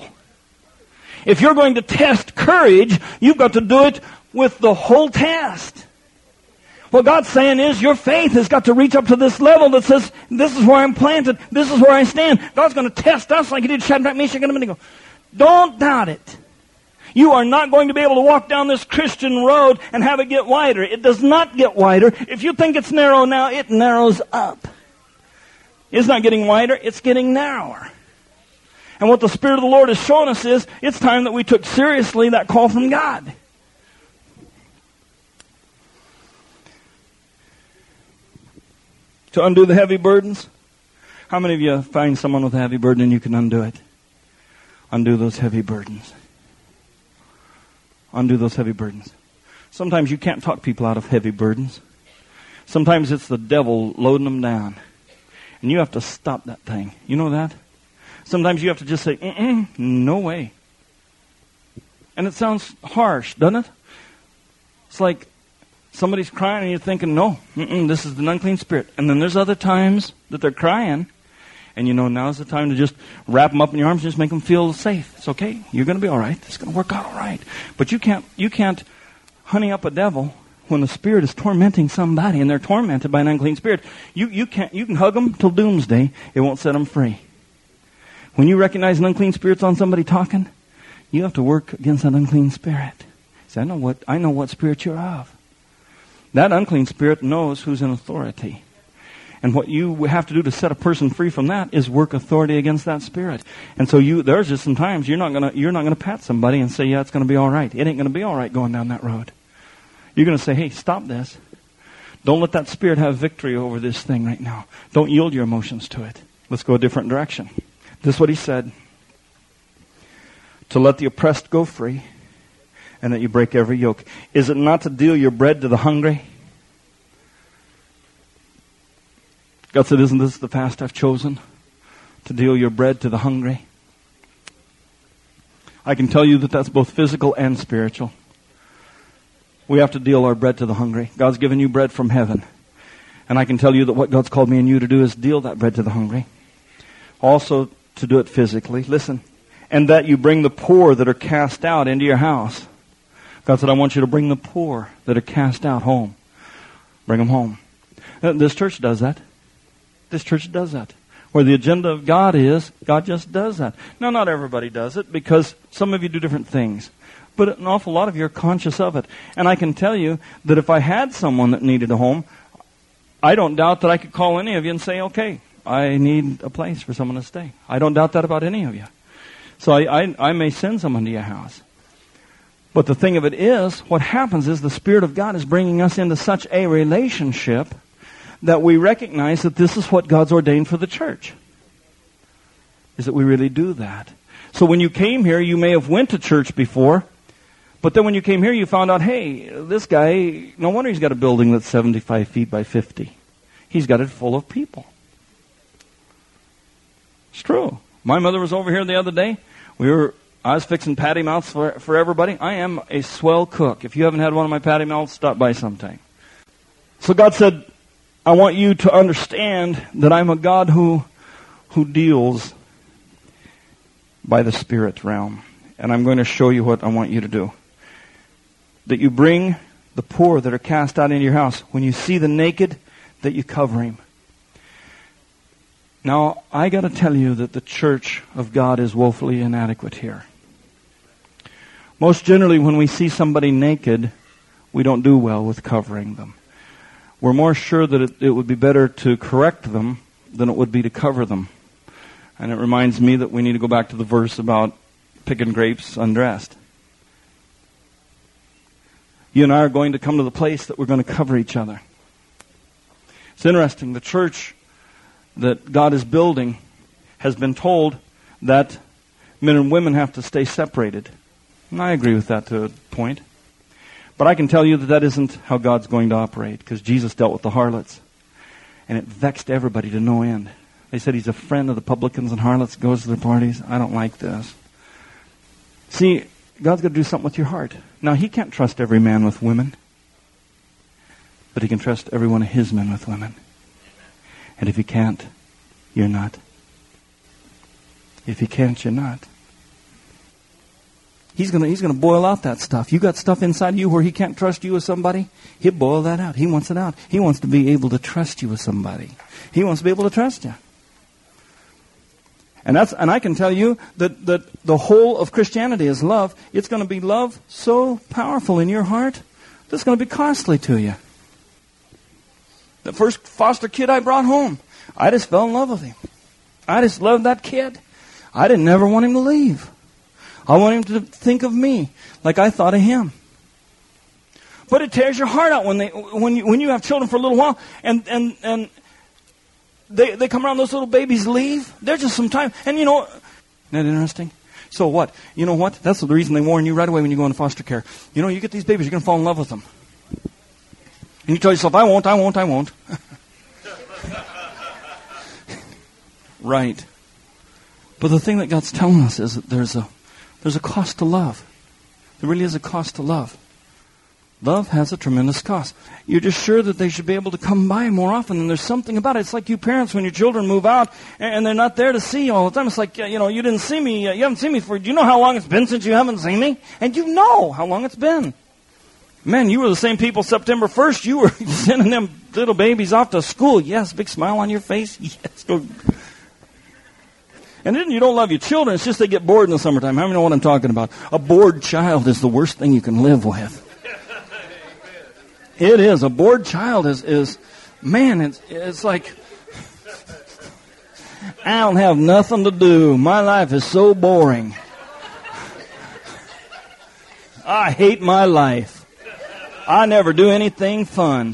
If you're going to test courage, you've got to do it with the whole test. What God's saying is your faith has got to reach up to this level that says, this is where I'm planted, this is where I stand. God's going to test us like He did Shadrach, Meshach, and Abednego. Don't doubt it. You are not going to be able to walk down this Christian road and have it get wider. It does not get wider. If you think it's narrow now, it narrows up. It's not getting wider, it's getting narrower. And what the Spirit of the Lord is showing us is, it's time that we took seriously that call from God. To undo the heavy burdens. How many of you find someone with a heavy burden and you can undo it? Undo those heavy burdens. Undo those heavy burdens. Sometimes you can't talk people out of heavy burdens. Sometimes it's the devil loading them down. And you have to stop that thing. You know that? Sometimes you have to just say, mm-mm, no way. And it sounds harsh, doesn't it? It's like somebody's crying and you're thinking, no, mm-mm, this is an unclean spirit. And then there's other times that they're crying. And you know, now's the time to just wrap them up in your arms and just make them feel safe. It's okay. You're going to be all right. It's going to work out all right. But you can't, you can't honey up a devil when the spirit is tormenting somebody and they're tormented by an unclean spirit. You, you can't, you can hug them till doomsday. It won't set them free. When you recognize an unclean spirit's on somebody talking, you have to work against that unclean spirit. Say, I know what, I know what spirit you're of. That unclean spirit knows who's in authority. And what you have to do to set a person free from that is work authority against that spirit. And so you, there's just some times you're not gonna, you're not gonna pat somebody and say, yeah, it's gonna be all right. It ain't gonna be all right going down that road. You're gonna say, hey, stop this. Don't let that spirit have victory over this thing right now. Don't yield your emotions to it. Let's go a different direction. This is what he said. To let the oppressed go free, and that you break every yoke. Is it not to deal your bread to the hungry? God said, isn't this the fast I've chosen? To deal your bread to the hungry? I can tell you that that's both physical and spiritual. We have to deal our bread to the hungry. God's given you bread from heaven. And I can tell you that what God's called me and you to do is deal that bread to the hungry. Also to do it physically. Listen. And that you bring the poor that are cast out into your house. God said, I want you to bring the poor that are cast out home. Bring them home. This church does that. This church does that. Where the agenda of God is, God just does that. Now, not everybody does it because some of you do different things. But an awful lot of you are conscious of it. And I can tell you that if I had someone that needed a home, I don't doubt that I could call any of you and say, okay, I need a place for someone to stay. I don't doubt that about any of you. So I, I, I may send someone to your house. But the thing of it is, what happens is the Spirit of God is bringing us into such a relationship that we recognize that this is what God's ordained for the church. Is that we really do that. So when you came here, you may have went to church before, but then when you came here, you found out, hey, this guy, no wonder he's got a building that's seventy-five feet by fifty. He's got it full of people. It's true. My mother was over here the other day. We were, I was fixing patty mouths for, for everybody. I am a swell cook. If you haven't had one of my patty mouths, stop by sometime. So God said, I want you to understand that I'm a God who, who deals by the spirit realm. And I'm going to show you what I want you to do. That you bring the poor that are cast out into your house. When you see the naked, that you cover him. Now, I got to tell you that the church of God is woefully inadequate here. Most generally, when we see somebody naked, we don't do well with covering them. We're more sure that it, it would be better to correct them than it would be to cover them. And it reminds me that we need to go back to the verse about picking grapes undressed. You and I are going to come to the place that we're going to cover each other. It's interesting. The church that God is building has been told that men and women have to stay separated. And I agree with that to a point. But I can tell you that that isn't how God's going to operate, because Jesus dealt with the harlots. And it vexed everybody to no end. They said he's a friend of the publicans and harlots, goes to their parties. I don't like this. See, God's got to do something with your heart. Now, he can't trust every man with women. But he can trust every one of his men with women. And if he can't, you're not. If he can't, you're not. He's gonna he's gonna boil out that stuff. You got stuff inside of you where he can't trust you with somebody, he'll boil that out. He wants it out. He wants to be able to trust you with somebody. He wants to be able to trust you. And that's and I can tell you that, that the whole of Christianity is love. It's going to be love so powerful in your heart that it's going to be costly to you. The first foster kid I brought home, I just fell in love with him. I just loved that kid. I didn't ever want him to leave. I want him to think of me like I thought of him. But it tears your heart out when they when you when you have children for a little while and and and they they come around, those little babies leave. There's just some time, and you know, isn't that interesting? So what? You know what? That's the reason they warn you right away when you go into foster care. You know, you get these babies, you're going to fall in love with them. And you tell yourself, I won't, I won't, I won't. Right. But the thing that God's telling us is that there's a there's a cost to love. There really is a cost to love. Love has a tremendous cost. You're just sure that they should be able to come by more often, and there's something about it. It's like you parents when your children move out and they're not there to see you all the time. It's like, you know, you didn't see me, you haven't seen me for, do you know how long it's been since you haven't seen me? And you know how long it's been. Man, you were the same people September first. You were sending them little babies off to school. Yes, big smile on your face. Yes. And then you don't love your children. It's just they get bored in the summertime. How many know what I'm talking about? A bored child is the worst thing you can live with. It is. A bored child is, is man, it's, it's like, I don't have nothing to do. My life is so boring. I hate my life. I never do anything fun.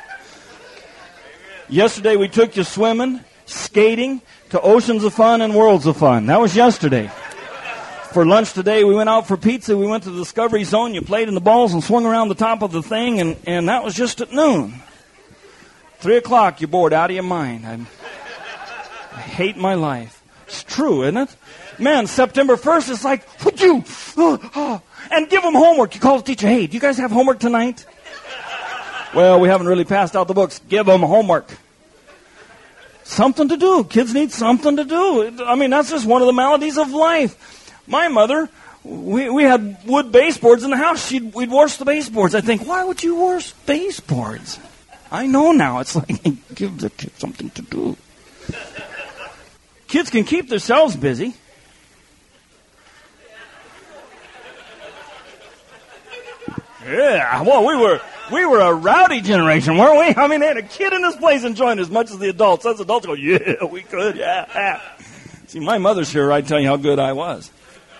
Yesterday we took you swimming, skating, to oceans of fun and worlds of fun. That was yesterday. For lunch today, we went out for pizza. We went to the Discovery Zone. You played in the balls and swung around the top of the thing, and, and that was just at noon. Three o'clock, you're bored out of your mind. I'm, I hate my life. It's true, isn't it? Man, September first, it's like, would you? Oh, oh. And give them homework. You call the teacher, hey, do you guys have homework tonight? Well, we haven't really passed out the books. Give them homework. Something to do. Kids need something to do. I mean, that's just one of the maladies of life. My mother, we, we had wood baseboards in the house. She'd, we'd wash the baseboards. I think, why would you wash baseboards? I know now. It's like, give the kids something to do. Kids can keep themselves busy. Yeah, well, we were we were a rowdy generation, weren't we? I mean, they had a kid in this place enjoying it as much as the adults. Us adults go, yeah, we could, yeah, yeah. See, my mother's here, I'd tell you how good I was.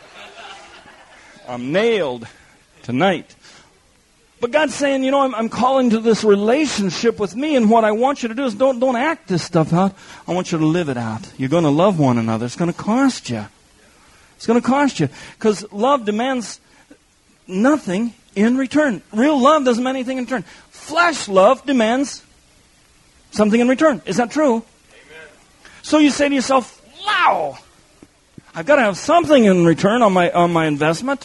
I'm nailed tonight. But God's saying, you know, I'm, I'm calling to this relationship with me, and what I want you to do is don't don't act this stuff out. I want you to live it out. You're going to love one another. It's going to cost you. It's going to cost you. Because love demands nothing in return. Real love doesn't demand anything in return. Flesh love demands something in return. Is that true? Amen. So you say to yourself, wow, I've got to have something in return on my on my investment.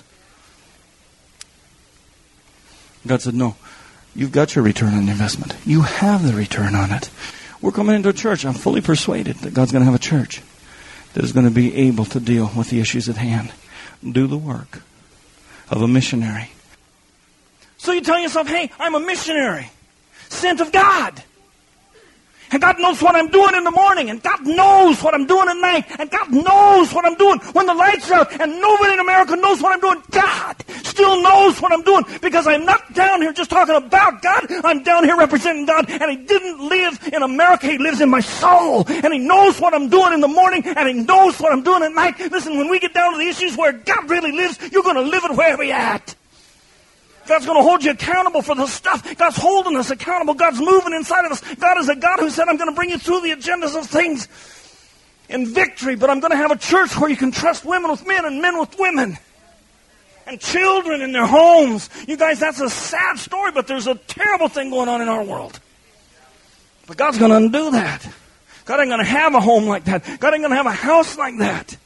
God said, no, you've got your return on the investment. You have the return on it. We're coming into a church. I'm fully persuaded that God's going to have a church that is going to be able to deal with the issues at hand. Do the work of a missionary. So you tell yourself, hey, I'm a missionary, sent of God. And God knows what I'm doing in the morning. And God knows what I'm doing at night. And God knows what I'm doing when the lights are out. And nobody in America knows what I'm doing. God still knows what I'm doing. Because I'm not down here just talking about God. I'm down here representing God. And He didn't live in America. He lives in my soul. And He knows what I'm doing in the morning. And He knows what I'm doing at night. Listen, when we get down to the issues where God really lives, you're going to live it wherever you're at. God's going to hold you accountable for the stuff. God's holding us accountable. God's moving inside of us. God is a God who said, I'm going to bring you through the agendas of things in victory, but I'm going to have a church where you can trust women with men and men with women. And children in their homes. You guys, that's a sad story, but there's a terrible thing going on in our world. But God's going to undo that. God ain't going to have a home like that. God ain't going to have a house like that.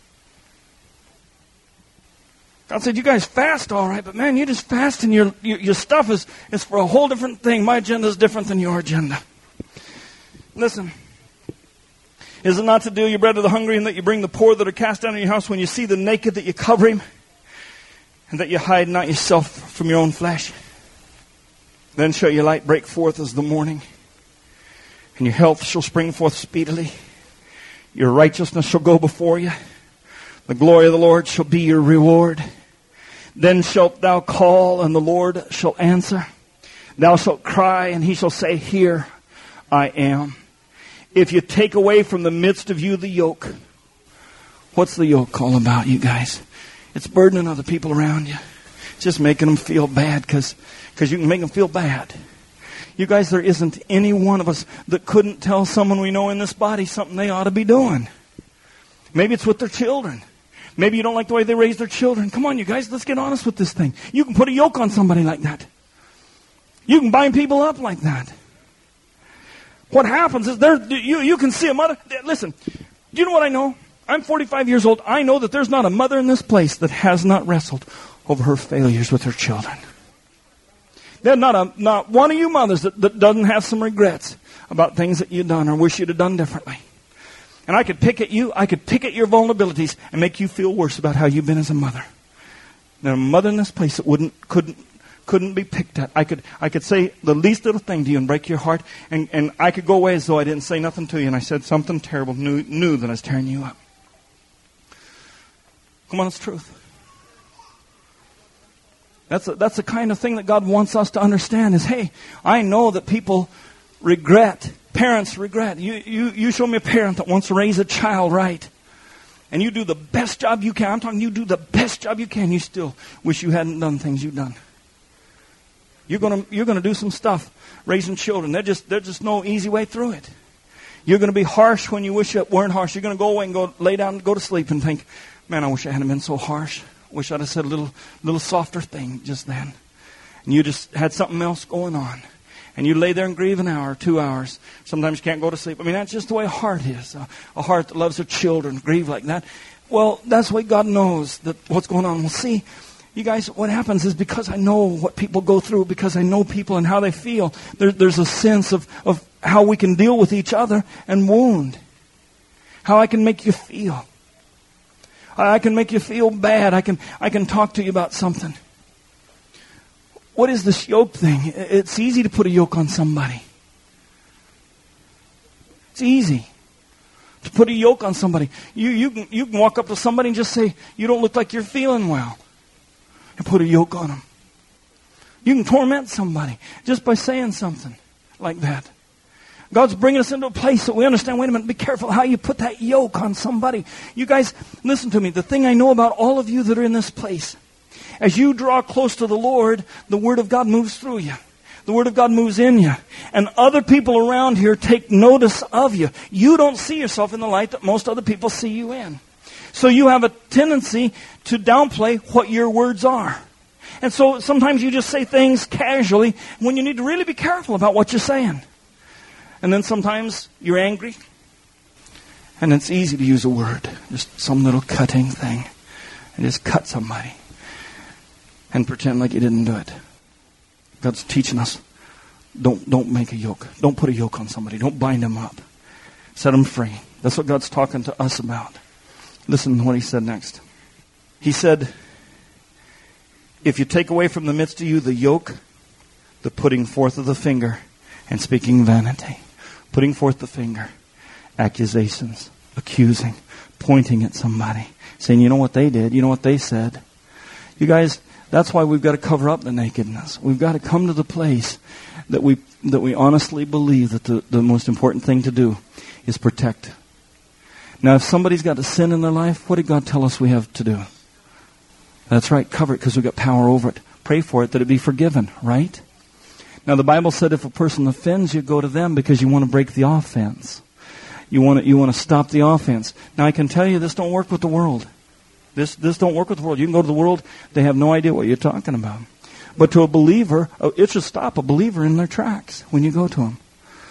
God said, you guys fast all right, but man, you just fast and your, your, your stuff is, is for a whole different thing. My agenda is different than your agenda. Listen, is it not to deal your bread to the hungry and that you bring the poor that are cast down in your house when you see the naked that you cover him and that you hide not yourself from your own flesh? Then shall your light break forth as the morning and your health shall spring forth speedily. Your righteousness shall go before you. The glory of the Lord shall be your reward. Then shalt thou call, and the Lord shall answer. Thou shalt cry, and He shall say, here I am. If you take away from the midst of you the yoke. What's the yoke all about, you guys? It's burdening other people around you. It's just making them feel bad because because you can make them feel bad. You guys, there isn't any one of us that couldn't tell someone we know in this body something they ought to be doing. Maybe it's with their children. Maybe you don't like the way they raise their children. Come on, you guys, let's get honest with this thing. You can put a yoke on somebody like that. You can bind people up like that. What happens is there, you, you can see a mother. Listen, do you know what I know? I'm forty-five years old. I know that there's not a mother in this place that has not wrestled over her failures with her children. There's not a, not one of you mothers that, that doesn't have some regrets about things that you've done or wish you'd have done differently. And I could pick at you, I could pick at your vulnerabilities and make you feel worse about how you've been as a mother. There's a mother in this place that wouldn't, couldn't, couldn't be picked at. I could, I could say the least little thing to you and break your heart, and, and I could go away as though I didn't say nothing to you, and I said something terrible, knew, knew that I was tearing you up. Come on, it's truth. That's a, that's the kind of thing that God wants us to understand is, hey, I know that people regret, parents regret. You, you, you show me a parent that wants to raise a child right, and you do the best job you can. I'm talking you do the best job you can. You still wish you hadn't done things you've done. You're gonna, you're gonna do some stuff raising children. There's just, there's just no easy way through it. You're gonna be harsh when you wish you weren't harsh. You're gonna go away and go lay down and go to sleep and think, man, I wish I hadn't been so harsh. Wish I'd have said a little, little softer thing just then. And you just had something else going on. And you lay there and grieve an hour, two hours. Sometimes you can't go to sleep. I mean, that's just the way a heart is. A, a heart that loves their children, grieve like that. Well, that's the way God knows that what's going on. Well, see, you guys, what happens is because I know what people go through, because I know people and how they feel, there, there's a sense of, of how we can deal with each other and wound. How I can make you feel. I can make you feel bad. I can I can talk to you about something. What is this yoke thing? It's easy to put a yoke on somebody. It's easy to put a yoke on somebody. You you can you can walk up to somebody and just say, "You don't look like you're feeling well," and put a yoke on them. You can torment somebody just by saying something like that. God's bringing us into a place that we understand, wait a minute, be careful how you put that yoke on somebody. You guys, listen to me. The thing I know about all of you that are in this place, as you draw close to the Lord, the Word of God moves through you. The Word of God moves in you. And other people around here take notice of you. You don't see yourself in the light that most other people see you in. So you have a tendency to downplay what your words are. And so sometimes you just say things casually when you need to really be careful about what you're saying. And then sometimes you're angry, and it's easy to use a word, just some little cutting thing, and just cut somebody and pretend like you didn't do it. God's teaching us, don't don't make a yoke. Don't put a yoke on somebody. Don't bind them up. Set them free. That's what God's talking to us about. Listen to what He said next. He said, if you take away from the midst of you the yoke, the putting forth of the finger, and speaking vanity. Putting forth the finger. Accusations. Accusing. Pointing at somebody. Saying, you know what they did? You know what they said? You guys, that's why we've got to cover up the nakedness. We've got to come to the place that we that we honestly believe that the, the most important thing to do is protect. Now, if somebody's got a sin in their life, what did God tell us we have to do? That's right, cover it because we've got power over it. Pray for it that it be forgiven, right? Now, the Bible said if a person offends you, go to them because you want to break the offense. You want to, you want to stop the offense. Now, I can tell you this don't work with the world. This, this don't work with the world. You can go to the world, they have no idea what you're talking about. But to a believer, it should stop a believer in their tracks when you go to them.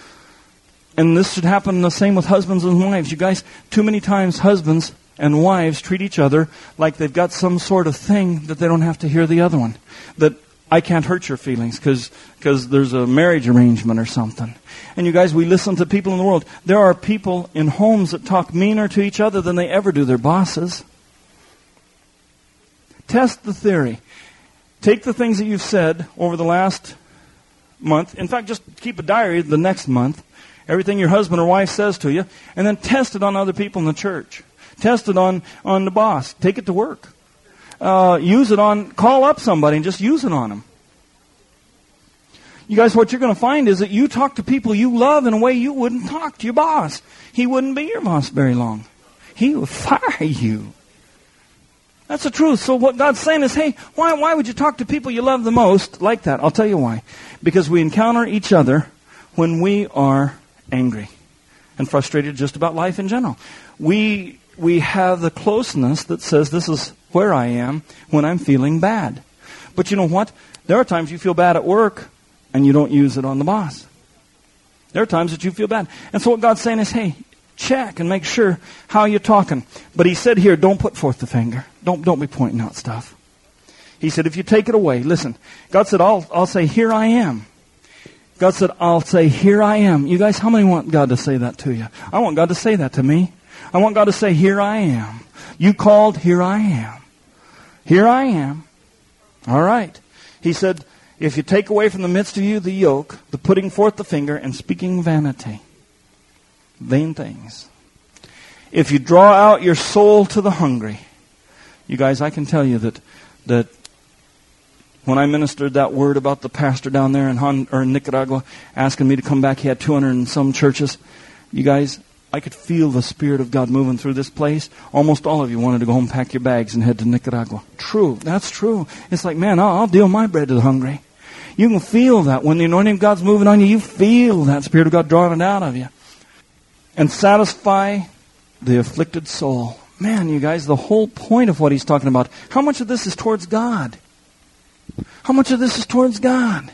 And this should happen the same with husbands and wives. You guys, too many times husbands and wives treat each other like they've got some sort of thing that they don't have to hear the other one. That I can't hurt your feelings because because there's a marriage arrangement or something. And you guys, we listen to people in the world. There are people in homes that talk meaner to each other than they ever do their bosses. Test the theory. Take the things that you've said over the last month. In fact, just keep a diary the next month. Everything your husband or wife says to you. And then test it on other people in the church. Test it on, on the boss. Take it to work. Uh, use it on, call up somebody and just use it on them. You guys, what you're going to find is that you talk to people you love in a way you wouldn't talk to your boss. He wouldn't be your boss very long. He would fire you. That's the truth. So what God's saying is, hey, why, why would you talk to people you love the most like that? I'll tell you why. Because we encounter each other when we are angry and frustrated just about life in general. We we have the closeness that says this is where I am when I'm feeling bad. But you know what? There are times you feel bad at work and you don't use it on the boss. There are times that you feel bad. And so what God's saying is, hey, check and make sure how you're talking. But he said here, don't put forth the finger. Don't, don't be pointing out stuff. He said, if you take it away, listen. God said, I'll, I'll say, here I am. God said, I'll say, here I am. You guys, how many want God to say that to you? I want God to say that to me. I want God to say, here I am. You called, here I am. Here I am. All right. He said, if you take away from the midst of you the yoke, the putting forth the finger, and speaking vanity, vain things. If you draw out your soul to the hungry. You guys, I can tell you that that when I ministered that word about the pastor down there in, Hon- or in Nicaragua asking me to come back, he had two hundred and some churches. You guys, I could feel the Spirit of God moving through this place. Almost all of you wanted to go home, pack your bags, and head to Nicaragua. True, that's true. It's like, man, I'll, I'll deal my bread to the hungry. You can feel that. When the anointing of God's moving on you, you feel that Spirit of God drawing it out of you. And satisfy the afflicted soul. Man, you guys, the whole point of what he's talking about, how much of this is towards God? How much of this is towards God?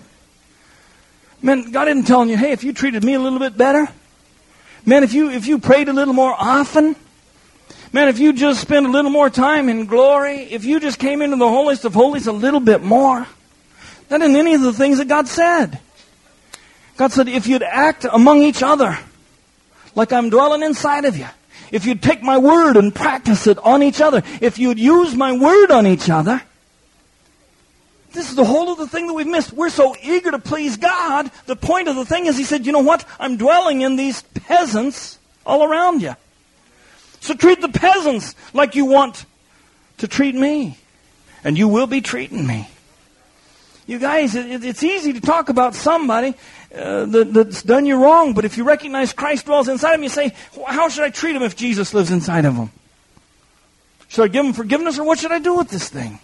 Man, God isn't telling you, hey, if you treated me a little bit better, man, if you if you prayed a little more often, man, if you just spent a little more time in glory, if you just came into the holiest of holies a little bit more, that isn't any of the things that God said. God said, if you'd act among each other like I'm dwelling inside of you, if you'd take my word and practice it on each other, if you'd use my word on each other, this is the whole of the thing that we've missed. We're so eager to please God. The point of the thing is, he said, you know what? I'm dwelling in these peasants all around you. So treat the peasants like you want to treat me. And you will be treating me. You guys, it, it's easy to talk about somebody uh, that, that's done you wrong, but if you recognize Christ dwells inside of him, you say, how should I treat him if Jesus lives inside of him? Should I give him forgiveness, or what should I do with this thing?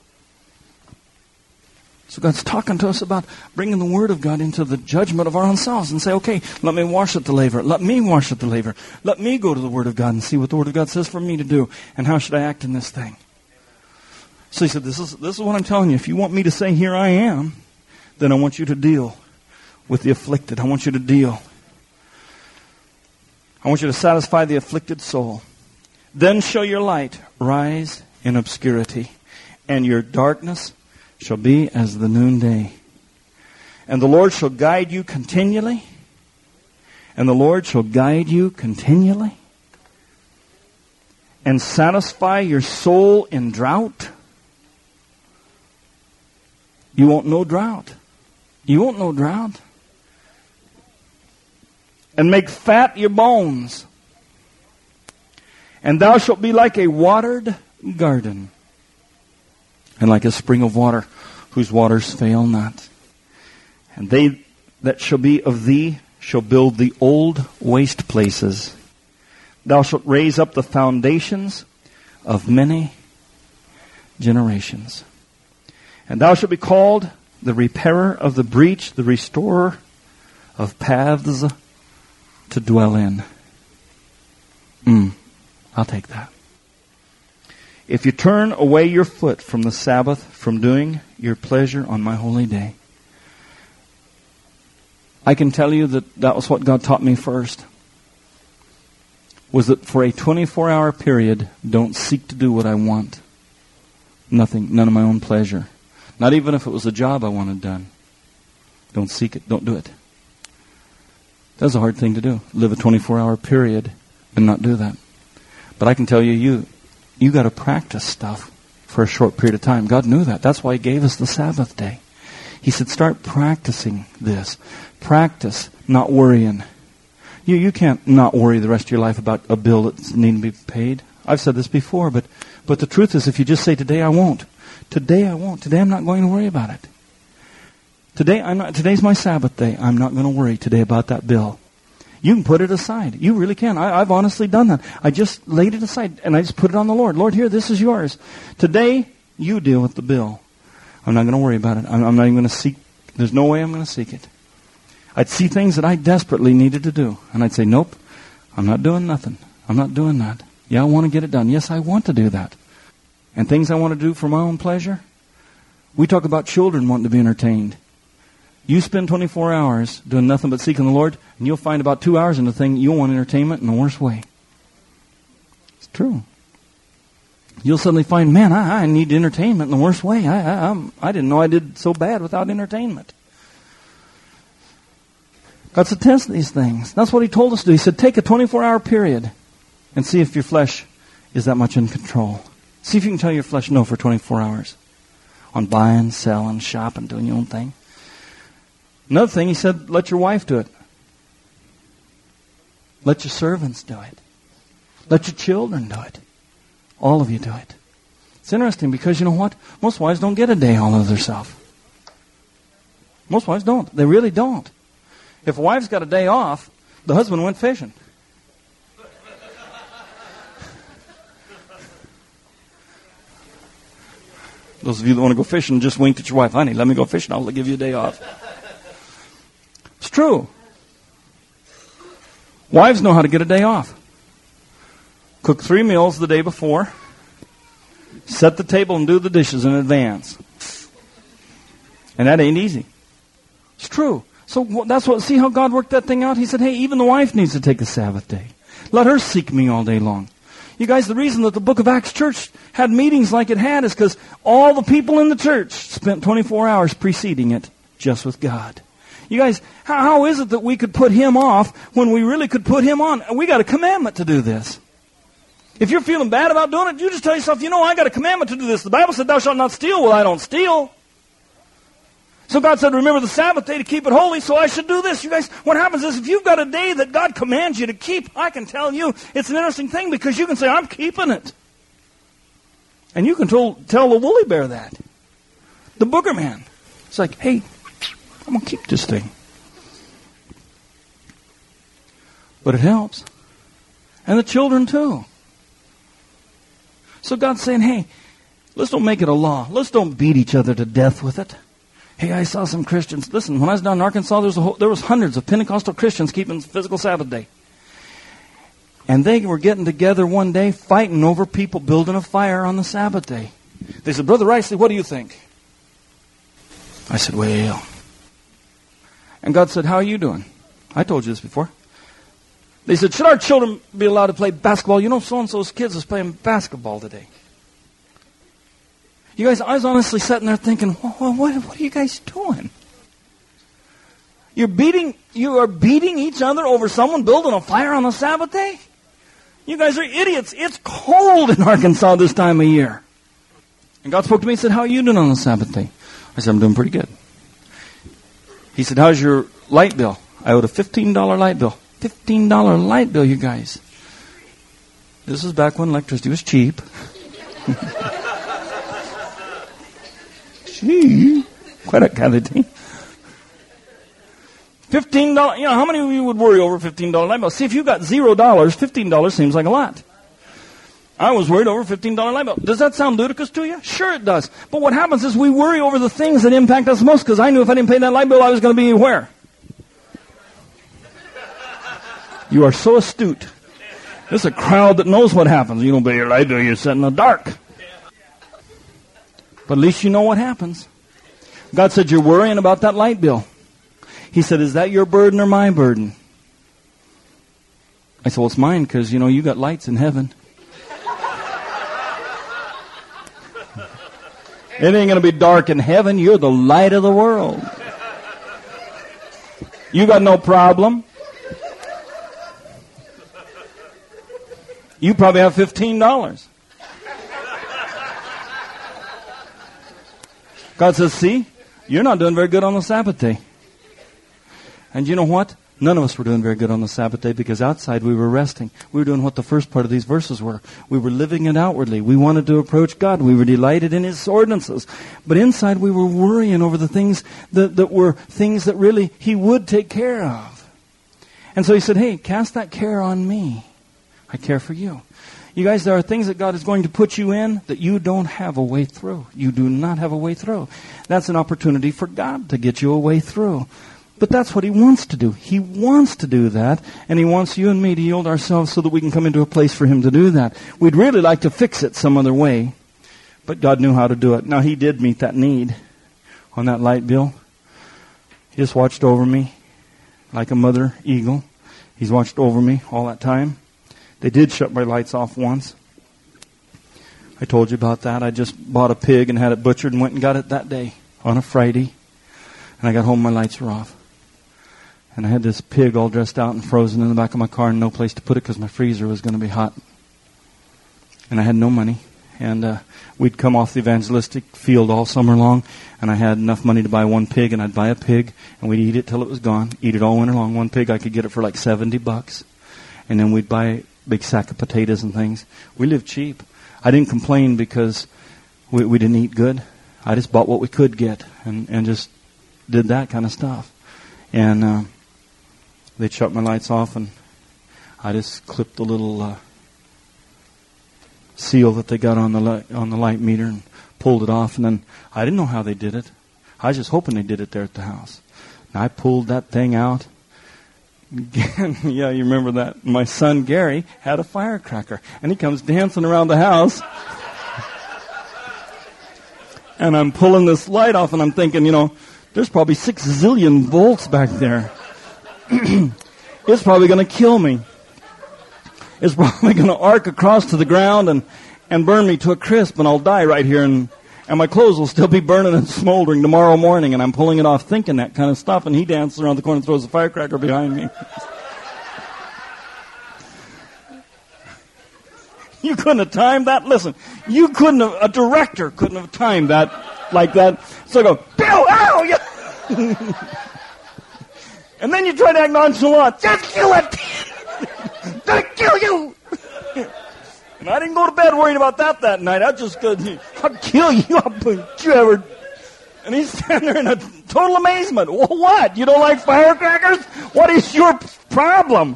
So God's talking to us about bringing the Word of God into the judgment of our own selves and say, okay, let me wash at the laver. Let me wash at the laver. Let me go to the Word of God and see what the Word of God says for me to do. And how should I act in this thing? So he said, this is, this is what I'm telling you. If you want me to say, here I am, then I want you to deal with the afflicted. I want you to deal. I want you to satisfy the afflicted soul. Then shall your light rise in obscurity, and your darkness shall be as the noonday. And the Lord shall guide you continually. And the Lord shall guide you continually. And satisfy your soul in drought. You won't know drought. You won't know drought. And make fat your bones. And thou shalt be like a watered garden, and like a spring of water, whose waters fail not. And they that shall be of thee shall build the old waste places. Thou shalt raise up the foundations of many generations. And thou shalt be called the repairer of the breach, the restorer of paths to dwell in. Mm, I'll take that. If you turn away your foot from the Sabbath, from doing your pleasure on my holy day. I can tell you that that was what God taught me first. Was that for a twenty-four hour period, don't seek to do what I want. Nothing, none of my own pleasure. Not even if it was a job I wanted done. Don't seek it, don't do it. That's a hard thing to do. Live a twenty-four hour period and not do that. But I can tell you, you You got to practice stuff for a short period of time. God knew that. That's why He gave us the Sabbath day. He said, start practicing this. Practice not worrying. You you can't not worry the rest of your life about a bill that needs to be paid. I've said this before, but but the truth is, if you just say, today I won't. Today I won't. Today I'm not going to worry about it. Today I'm not. Today's my Sabbath day. I'm not going to worry today about that bill. You can put it aside. You really can. I, I've honestly done that. I just laid it aside and I just put it on the Lord. Lord, here, this is yours. Today, you deal with the bill. I'm not going to worry about it. I'm, I'm not even going to seek. There's no way I'm going to seek it. I'd see things that I desperately needed to do. And I'd say, nope, I'm not doing nothing. I'm not doing that. Yeah, I want to get it done. Yes, I want to do that. And things I want to do for my own pleasure. We talk about children wanting to be entertained. You spend twenty-four hours doing nothing but seeking the Lord, and you'll find about two hours in the thing you'll want entertainment in the worst way. It's true. You'll suddenly find, man, I, I need entertainment in the worst way. I, I, I'm, I didn't know I did so bad without entertainment. God said, test these things. That's what He told us to do. He said, take a twenty-four hour period and see if your flesh is that much in control. See if you can tell your flesh no for twenty-four hours on buying, selling, shopping, doing your own thing. Another thing, He said, let your wife do it. Let your servants do it. Let your children do it. All of you do it. It's interesting because you know what? Most wives don't get a day all of themselves. Most wives don't. They really don't. If a wife's got a day off, the husband went fishing. Those of you that want to go fishing, just winked at your wife. Honey, let me go fishing. I'll give you a day off. It's true. Wives know how to get a day off. Cook three meals the day before. Set the table and do the dishes in advance. And that ain't easy. It's true. So that's what, see how God worked that thing out? He said, hey, even the wife needs to take a Sabbath day. Let her seek me all day long. You guys, the reason that the Book of Acts church had meetings like it had is because all the people in the church spent twenty-four hours preceding it just with God. You guys, how, how is it that we could put Him off when we really could put Him on? We got a commandment to do this. If you're feeling bad about doing it, you just tell yourself, you know, I got a commandment to do this. The Bible said, thou shalt not steal. Well, I don't steal. So God said, remember the Sabbath day to keep it holy, so I should do this. You guys, what happens is if you've got a day that God commands you to keep, I can tell you, it's an interesting thing because you can say, I'm keeping it. And you can tell, tell the woolly bear that. The booger man. It's like, hey, I'm going to keep this thing. But it helps. And the children too. So God's saying, hey, let's don't make it a law. Let's don't beat each other to death with it. Hey, I saw some Christians. Listen, when I was down in Arkansas, there was, a whole, there was hundreds of Pentecostal Christians keeping physical Sabbath day. And they were getting together one day fighting over people building a fire on the Sabbath day. They said, Brother Rice, what do you think? I said, well. And God said, how are you doing? I told you this before. They said, should our children be allowed to play basketball? You know, so-and-so's kids is playing basketball today. You guys, I was honestly sitting there thinking, what, what, what are you guys doing? You're beating, you are beating each other over someone building a fire on a Sabbath day? You guys are idiots. It's cold in Arkansas this time of year. And God spoke to me and said, how are you doing on the Sabbath day? I said, I'm doing pretty good. He said, how's your light bill? I owed a fifteen dollar light bill. fifteen dollar light bill, you guys. This is back when electricity was cheap. Gee, quite a kind of thing. Fifteen dollars. You know, how many of you would worry over fifteen dollar light bill? See, if you got zero dollars, fifteen dollars seems like a lot. I was worried over fifteen dollar light bill. Does that sound ludicrous to you? Sure, it does. But what happens is we worry over the things that impact us most. Because I knew if I didn't pay that light bill, I was going to be where? You are so astute. There's a crowd that knows what happens. You don't pay your light bill, you're sitting in the dark. But at least you know what happens. God said, you're worrying about that light bill. He said, is that your burden or my burden? I said, well, it's mine because, you know, you got lights in heaven. It ain't going to be dark in heaven. You're the light of the world. You got no problem. You probably have fifteen dollars. God says, see, you're not doing very good on the Sabbath day. And you know what? None of us were doing very good on the Sabbath day because outside we were resting. We were doing what the first part of these verses were. We were living it outwardly. We wanted to approach God. We were delighted in His ordinances. But inside we were worrying over the things that, that were things that really He would take care of. And so He said, hey, cast that care on me. I care for you. You guys, there are things that God is going to put you in that you don't have a way through. You do not have a way through. That's an opportunity for God to get you a way through. But that's what He wants to do. He wants to do that, and He wants you and me to yield ourselves so that we can come into a place for Him to do that. We'd really like to fix it some other way, but God knew how to do it. Now, He did meet that need on that light bill. He just watched over me like a mother eagle. He's watched over me all that time. They did shut my lights off once. I told you about that. I just bought a pig and had it butchered and went and got it that day on a Friday. And I got home, my lights were off. And I had this pig all dressed out and frozen in the back of my car and no place to put it because my freezer was going to be hot. And I had no money. And uh, we'd come off the evangelistic field all summer long, and I had enough money to buy one pig, and I'd buy a pig, and we'd eat it till it was gone. Eat it all winter long. One pig, I could get it for like seventy bucks. And then we'd buy a big sack of potatoes and things. We lived cheap. I didn't complain because we, we didn't eat good. I just bought what we could get and, and just did that kind of stuff. And uh, they'd shut my lights off, and I just clipped the little uh, seal that they got on the li- on the light meter and pulled it off. And then I didn't know how they did it. I was just hoping they did it there at the house. And I pulled that thing out. Yeah, you remember that. My son Gary had a firecracker, and he comes dancing around the house. And I'm pulling this light off, and I'm thinking, you know, there's probably six zillion volts back there. It's probably going to kill me. It's probably going to arc across to the ground and, and burn me to a crisp, and I'll die right here, and, and my clothes will still be burning and smoldering tomorrow morning, and I'm pulling it off thinking that kind of stuff, and he dances around the corner and throws a firecracker behind me. You couldn't have timed that. Listen, you couldn't have, a director couldn't have timed that like that. So I go, Bill, ow! Yeah. And then you try to act nonchalant. Just kill it! Gonna kill you! And I didn't go to bed worried about that that night. I just go, I'll kill you. I'll put you ever. And he's standing there in a total amazement. Well, what? You don't like firecrackers? What is your problem?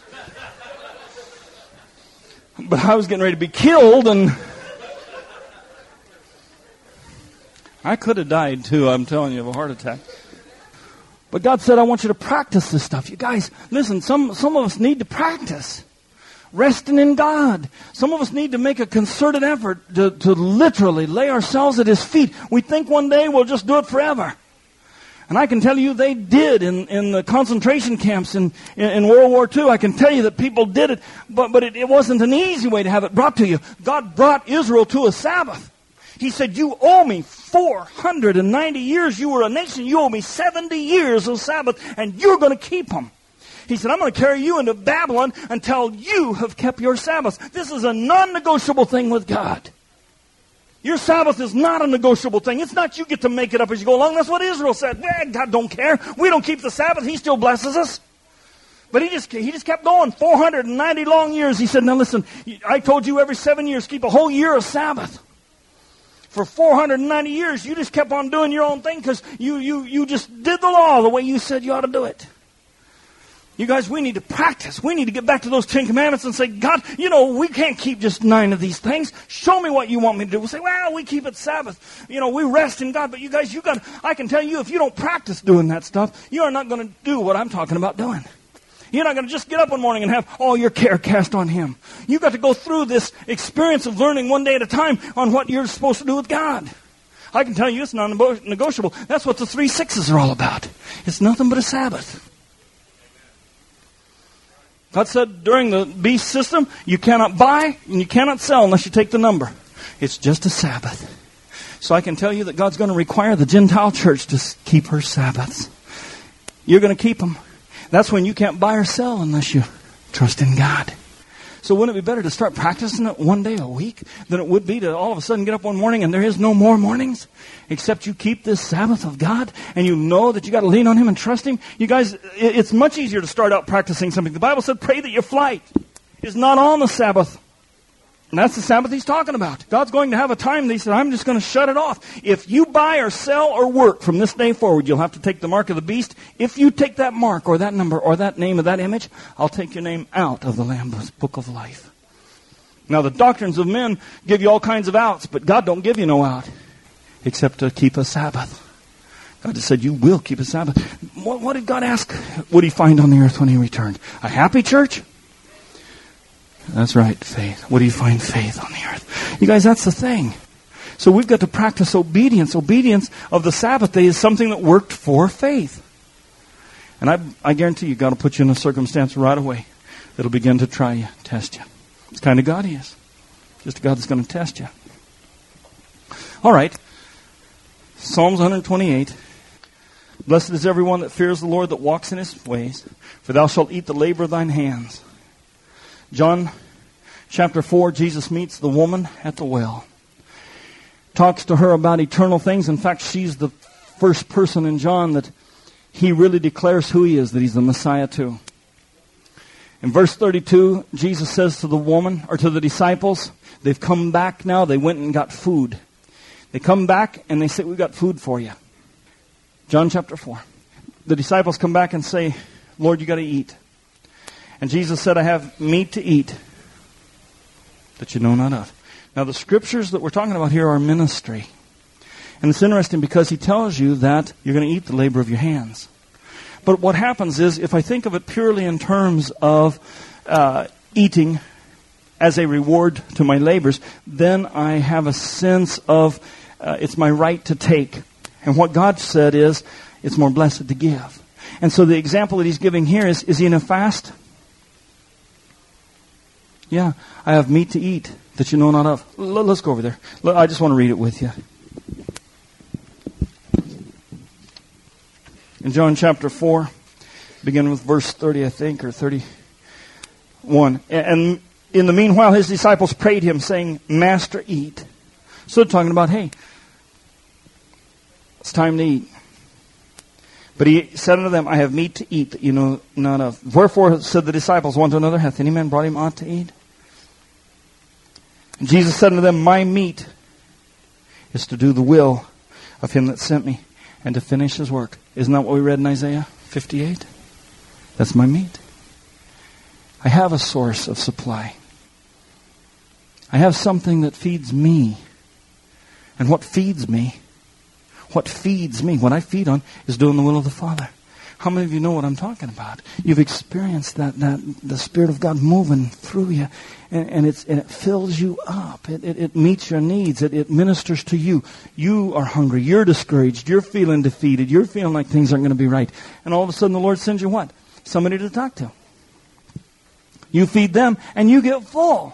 But I was getting ready to be killed, and I could have died too, I'm telling you, of a heart attack. But God said, I want you to practice this stuff. You guys, listen, some, some of us need to practice resting in God. Some of us need to make a concerted effort to, to literally lay ourselves at His feet. We think one day we'll just do it forever. And I can tell you they did in, in the concentration camps in, in, in World War Two. I can tell you that people did it, but, but it, it wasn't an easy way to have it brought to you. God brought Israel to a Sabbath. He said, you owe me four hundred ninety years. You were a nation. You owe me seventy years of Sabbath, and you're going to keep them. He said, I'm going to carry you into Babylon until you have kept your Sabbaths. This is a non-negotiable thing with God. Your Sabbath is not a negotiable thing. It's not you get to make it up as you go along. That's what Israel said. Well, God don't care. We don't keep the Sabbath. He still blesses us. But he just he just kept going. four hundred ninety long years. He said, now listen, I told you every seven years keep a whole year of Sabbath. For four hundred ninety years, you just kept on doing your own thing because you, you, you just did the law the way you said you ought to do it. You guys, we need to practice. We need to get back to those Ten Commandments and say, God, you know, we can't keep just nine of these things. Show me what you want me to do. We'll say, well, we keep it Sabbath. You know, we rest in God. But you guys, you got, I can tell you, if you don't practice doing that stuff, you are not going to do what I'm talking about doing. You're not going to just get up one morning and have all your care cast on Him. You've got to go through this experience of learning one day at a time on what you're supposed to do with God. I can tell you it's non-negotiable. That's what the three sixes are all about. It's nothing but a Sabbath. God said during the beast system, you cannot buy and you cannot sell unless you take the number. It's just a Sabbath. So I can tell you that God's going to require the Gentile church to keep her Sabbaths. You're going to keep them. That's when you can't buy or sell unless you trust in God. So wouldn't it be better to start practicing it one day a week than it would be to all of a sudden get up one morning and there is no more mornings except you keep this Sabbath of God and you know that you got to lean on Him and trust Him? You guys, it's much easier to start out practicing something. The Bible said, pray that your flight is not on the Sabbath. And that's the Sabbath He's talking about. God's going to have a time that He said, I'm just going to shut it off. If you buy or sell or work from this day forward, you'll have to take the mark of the beast. If you take that mark or that number or that name of that image, I'll take your name out of the Lamb's book of life. Now, the doctrines of men give you all kinds of outs, but God don't give you no out except to keep a Sabbath. God just said, you will keep a Sabbath. What, what did God ask would he find on the earth when he returned? A happy church? That's right, faith. What do you find? Faith on the earth. You guys, that's the thing. So we've got to practice obedience. Obedience of the Sabbath day is something that worked for faith. And I, I guarantee you, God will put you in a circumstance right away that'll begin to try you, test you. It's the kind of God he is. Just a God that's going to test you. All right. Psalms one twenty-eight. Blessed is everyone that fears the Lord, that walks in his ways, for thou shalt eat the labor of thine hands. John chapter four, Jesus meets the woman at the well. Talks to her about eternal things. In fact, she's the first person in John that he really declares who he is, that he's the Messiah too. In verse thirty-two, Jesus says to the woman, or to the disciples, they've come back now, they went and got food. They come back and they say, we've got food for you. John chapter four. The disciples come back and say, Lord, you got to eat. And Jesus said, I have meat to eat that you know not of. Now the scriptures that we're talking about here are ministry. And it's interesting because he tells you that you're going to eat the labor of your hands. But what happens is, if I think of it purely in terms of uh, eating as a reward to my labors, then I have a sense of uh, it's my right to take. And what God said is, it's more blessed to give. And so the example that he's giving here is, is he in a fast? Yeah, I have meat to eat that you know not of. L- let's go over there. L- I just want to read it with you. In John chapter four, beginning with verse thirty, I think, or thirty-one. And in the meanwhile, his disciples prayed him, saying, Master, eat. So they're talking about, hey, it's time to eat. But he said unto them, I have meat to eat that you know not of. Wherefore, said the disciples one to another, hath any man brought him aught to eat? And Jesus said unto them, my meat is to do the will of him that sent me, and to finish his work. Isn't that what we read in Isaiah fifty-eight? That's my meat. I have a source of supply. I have something that feeds me. And what feeds me, what feeds me, what I feed on, is doing the will of the Father. How many of you know what I'm talking about? You've experienced that, that the Spirit of God moving through you, and, and, it's, and it fills you up. It, it, it meets your needs. It, it ministers to you. You are hungry. You're discouraged. You're feeling defeated. You're feeling like things aren't going to be right. And all of a sudden the Lord sends you what? Somebody to talk to. You feed them, and you get full.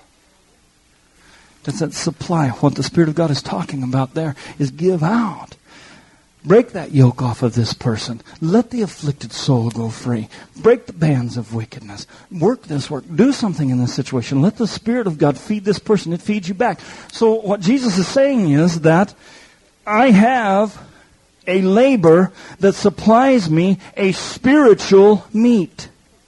That's that supply. What the Spirit of God is talking about there is give out. Break that yoke off of this person. Let the afflicted soul go free. Break the bands of wickedness. Work this work. Do something in this situation. Let the Spirit of God feed this person. It feeds you back. So what Jesus is saying is that I have a labor that supplies me a spiritual meat.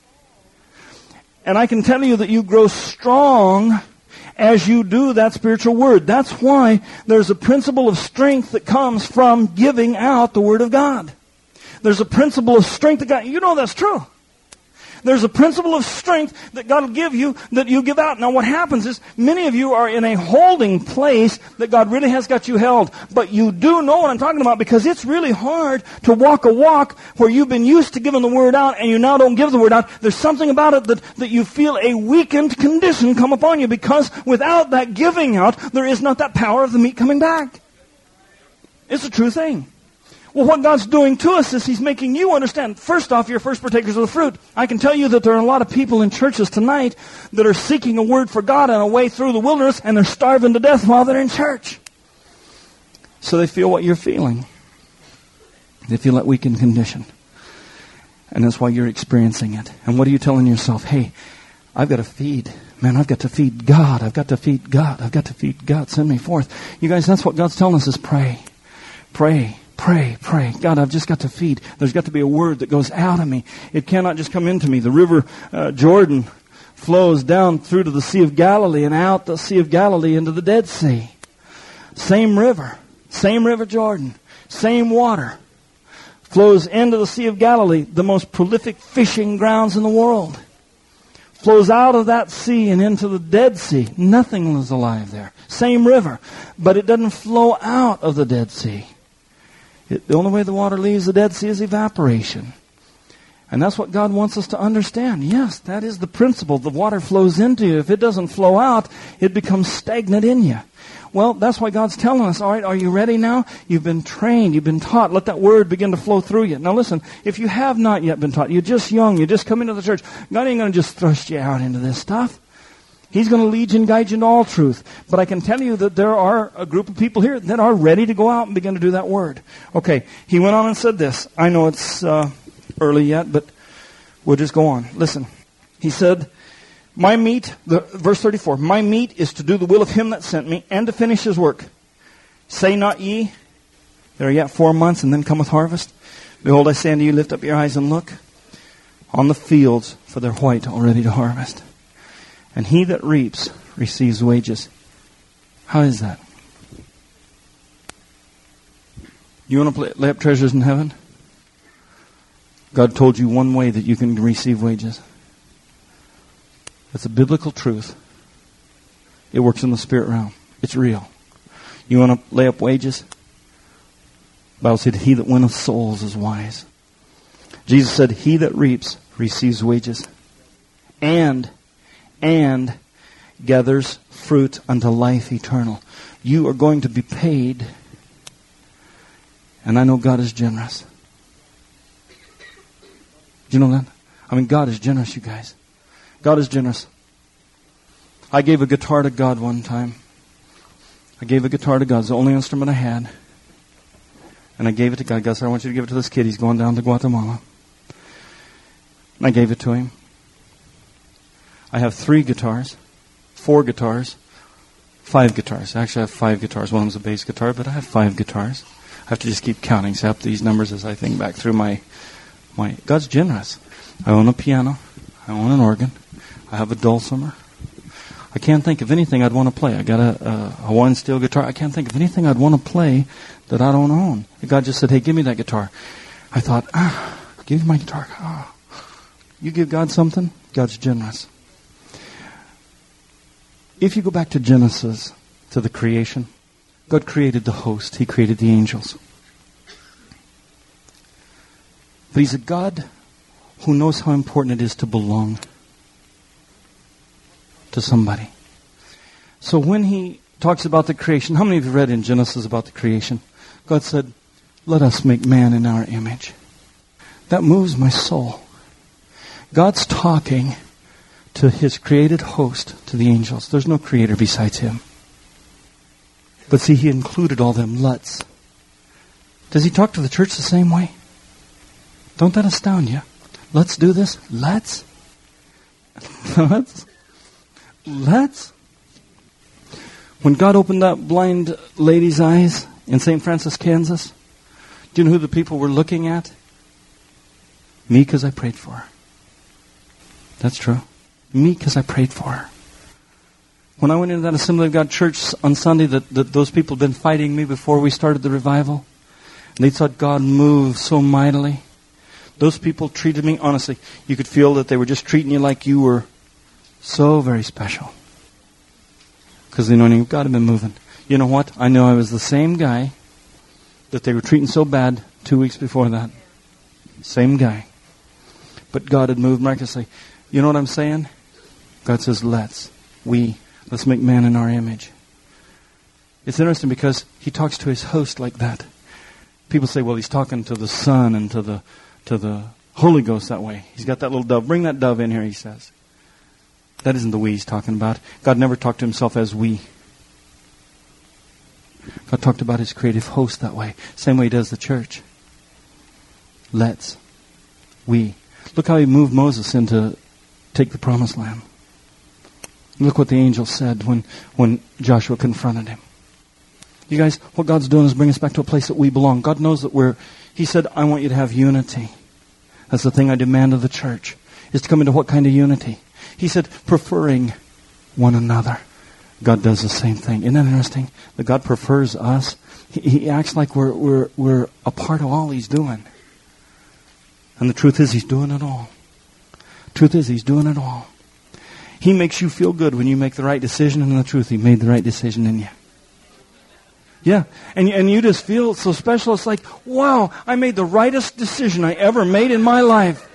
And I can tell you that you grow strong as you do that spiritual word. That's why there's a principle of strength that comes from giving out the Word of God. There's a principle of strength that God, you know that's true. There's a principle of strength that God will give you that you give out. Now what happens is many of you are in a holding place that God really has got you held. But you do know what I'm talking about, because it's really hard to walk a walk where you've been used to giving the Word out and you now don't give the Word out. There's something about it that, that you feel a weakened condition come upon you, because without that giving out, there is not that power of the meat coming back. It's a true thing. Well, what God's doing to us is He's making you understand, first off, you're first partakers of the fruit. I can tell you that there are a lot of people in churches tonight that are seeking a word for God and a way through the wilderness, and they're starving to death while they're in church. So they feel what you're feeling. They feel that weakened condition. And that's why you're experiencing it. And what are you telling yourself? Hey, I've got to feed. Man, I've got to feed God. I've got to feed God. I've got to feed God. Send me forth. You guys, that's what God's telling us is pray. Pray. Pray, pray. God, I've just got to feed. There's got to be a word that goes out of me. It cannot just come into me. The river uh, Jordan flows down through to the Sea of Galilee and out the Sea of Galilee into the Dead Sea. Same river. Same river Jordan. Same water. Flows into the Sea of Galilee, the most prolific fishing grounds in the world. Flows out of that sea and into the Dead Sea. Nothing was alive there. Same river. But it doesn't flow out of the Dead Sea. It, the only way the water leaves the Dead Sea is evaporation. And that's what God wants us to understand. Yes, that is the principle. The water flows into you. If it doesn't flow out, it becomes stagnant in you. Well, that's why God's telling us, all right, are you ready now? You've been trained. You've been taught. Let that word begin to flow through you. Now listen, if you have not yet been taught, you're just young, you're just coming to the church, God ain't going to just thrust you out into this stuff. He's going to lead you and guide you into all truth. But I can tell you that there are a group of people here that are ready to go out and begin to do that word. Okay, he went on and said this. I know it's uh, early yet, but we'll just go on. Listen, he said, my meat, the, verse thirty-four, my meat is to do the will of him that sent me and to finish his work. Say not ye, there are yet four months and then cometh harvest. Behold, I say unto you, lift up your eyes and look on the fields, for they're white already to harvest. And he that reaps receives wages. How is that? You want to play, lay up treasures in heaven? God told you one way that you can receive wages. It's a biblical truth. It works in the spirit realm. It's real. You want to lay up wages? The Bible said, he that winneth souls is wise. Jesus said, he that reaps receives wages. And, and gathers fruit unto life eternal. You are going to be paid. And I know God is generous. Do you know that? I mean, God is generous, you guys. God is generous. I gave a guitar to God one time. I gave a guitar to God. It's the only instrument I had. And I gave it to God. God said, I want you to give it to this kid. He's going down to Guatemala. And I gave it to him. I have three guitars, four guitars, five guitars. Actually, I have five guitars. One of them's a bass guitar, but I have five guitars. I have to just keep counting, so I have these numbers as I think back through my, my... God's generous. I own a piano. I own an organ. I have a dulcimer. I can't think of anything I'd want to play. I got a, a Hawaiian steel guitar. I can't think of anything I'd want to play that I don't own. God just said, hey, give me that guitar. I thought, ah, give me my guitar. Ah. You give God something, God's generous. If you go back to Genesis, to the creation, God created the host. He created the angels. But He's a God who knows how important it is to belong to somebody. So when He talks about the creation, how many of you read in Genesis about the creation? God said, let us make man in our image. That moves my soul. God's talking to His created host, to the angels. There's no creator besides Him. But see, He included all them let's. Does He talk to the church the same way? Don't that astound you? Let's do this. Let's. Let's. Let's. When God opened that blind lady's eyes in Saint Francis, Kansas, do you know who the people were looking at? Me, because I prayed for her. That's true. Me, because I prayed for her. When I went into that Assembly of God church on Sunday, that, that those people had been fighting me before we started the revival, and they thought God moved so mightily. Those people treated me, honestly, you could feel that they were just treating you like you were so very special. Because the anointing of God had been moving. You know what? I know I was the same guy that they were treating so bad two weeks before that. Same guy. But God had moved miraculously. You know what I'm saying? God says, let's. We. Let's make man in our image. It's interesting because He talks to His host like that. People say, well, He's talking to the Son and to the to the Holy Ghost that way. He's got that little dove. Bring that dove in here, He says. That isn't the we He's talking about. God never talked to Himself as we. God talked about His creative host that way. Same way He does the church. Let's. We. Look how He moved Moses into take the promised land. Look what the angel said when, when Joshua confronted him. You guys, what God's doing is bringing us back to a place that we belong. God knows that we're... He said, I want you to have unity. That's the thing I demand of the church, is to come into what kind of unity? He said, preferring one another. God does the same thing. Isn't that interesting? That God prefers us. He, he acts like we're, we're, we're a part of all He's doing. And the truth is, He's doing it all. Truth is, He's doing it all. He makes you feel good when you make the right decision, and the truth, He made the right decision in you. Yeah, and, and you just feel so special. It's like, wow, I made the rightest decision I ever made in my life.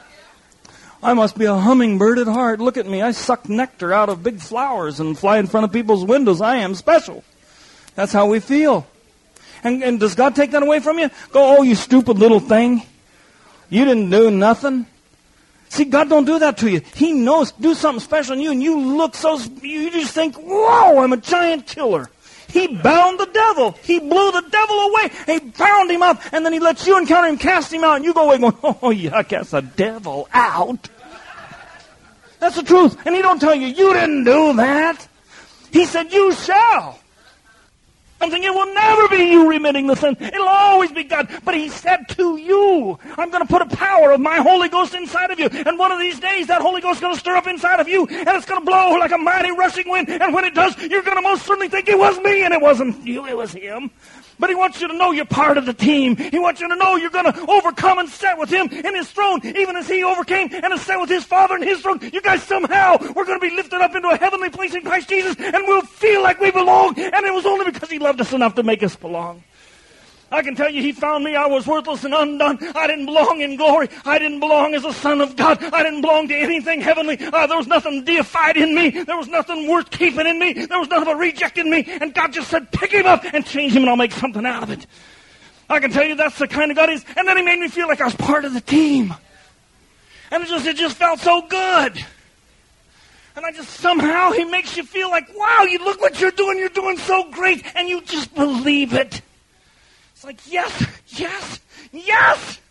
I must be a hummingbird at heart. Look at me. I suck nectar out of big flowers and fly in front of people's windows. I am special. That's how we feel. And, and does God take that away from you? Go, oh, you stupid little thing. You didn't do nothing. See, God don't do that to you. He knows, do something special in you, and you look so, you just think, whoa, I'm a giant killer. He bound the devil. He blew the devil away. He bound him up, and then he lets you encounter him, cast him out, and you go away going, oh, yeah, I cast the devil out. That's the truth. And he don't tell you, you didn't do that. He said, you shall. I'm thinking, it will never be you remitting the sin. It'll always be God. But he said to you, I'm going to put a power of my Holy Ghost inside of you. And one of these days, that Holy Ghost is going to stir up inside of you. And it's going to blow like a mighty rushing wind. And when it does, you're going to most certainly think it was me. And it wasn't you, it was him. But he wants you to know you're part of the team. He wants you to know you're going to overcome and sit with him in his throne, even as he overcame and has sat with his Father in his throne. You guys, somehow, we're going to be lifted up into a heavenly place in Christ Jesus, and we'll feel like we belong. And it was only because he loved us enough to make us belong. I can tell you, he found me. I was worthless and undone. I didn't belong in glory. I didn't belong as a son of God. I didn't belong to anything heavenly. Uh, there was nothing deified in me. There was nothing worth keeping in me. There was nothing of a reject in me. And God just said, pick him up and change him, and I'll make something out of it. I can tell you that's the kind of God he is. And then he made me feel like I was part of the team. And it just, it just felt so good. And I just, somehow, he makes you feel like, wow, you look what you're doing. You're doing so great. And you just believe it. It's like, yes, yes, yes.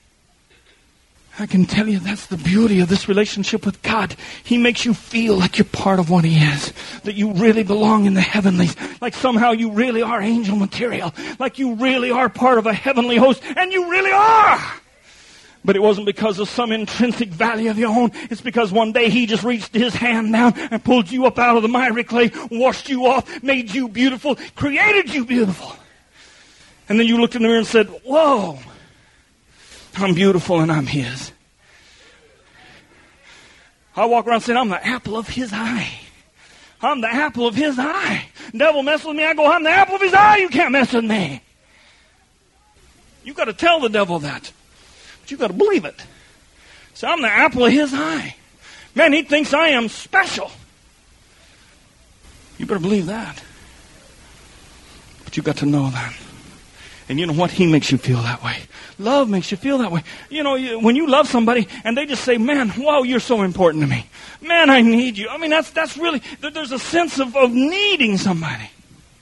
I can tell you that's the beauty of this relationship with God. He makes you feel like you're part of what he is. That you really belong in the heavenlies. Like somehow you really are angel material. Like you really are part of a heavenly host. And you really are. But it wasn't because of some intrinsic value of your own. It's because one day he just reached his hand down and pulled you up out of the miry clay, washed you off, made you beautiful, created you beautiful. And then you looked in the mirror and said, whoa, I'm beautiful and I'm his. I walk around saying, I'm the apple of his eye. I'm the apple of his eye. The devil messes with me. I go, I'm the apple of his eye. You can't mess with me. You've got to tell the devil that. But you've got to believe it. So I'm the apple of his eye. Man, he thinks I am special. You better believe that. But you've got to know that. And you know what? He makes you feel that way. Love makes you feel that way. You know, you, when you love somebody and they just say, man, wow, you're so important to me. Man, I need you. I mean, that's that's really, there's a sense of, of needing somebody.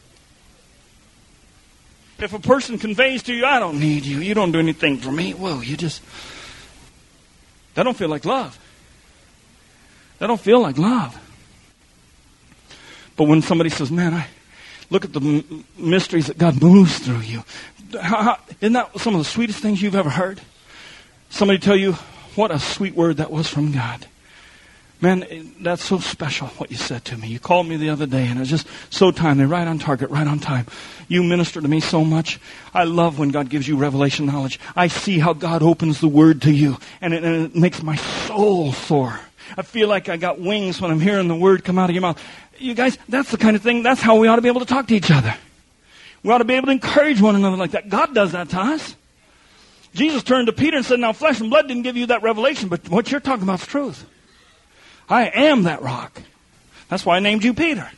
If a person conveys to you, I don't need you. You don't do anything for me. Whoa, you just, that don't feel like love. That don't feel like love. But when somebody says, man, I look at the m- mysteries that God moves through you. How, how, isn't that some of the sweetest things you've ever heard? Somebody tell you, what a sweet word that was from God. Man, that's so special what you said to me. You called me the other day and it was just so timely, right on target, right on time. You minister to me so much. I love when God gives you revelation knowledge. I see how God opens the word to you and it, and it makes my soul soar. I feel like I got wings when I'm hearing the word come out of your mouth. You guys, that's the kind of thing, that's how we ought to be able to talk to each other. We ought to be able to encourage one another like that. God does that to us. Jesus turned to Peter and said, now flesh and blood didn't give you that revelation, but what you're talking about is truth. I am that rock. That's why I named you Peter.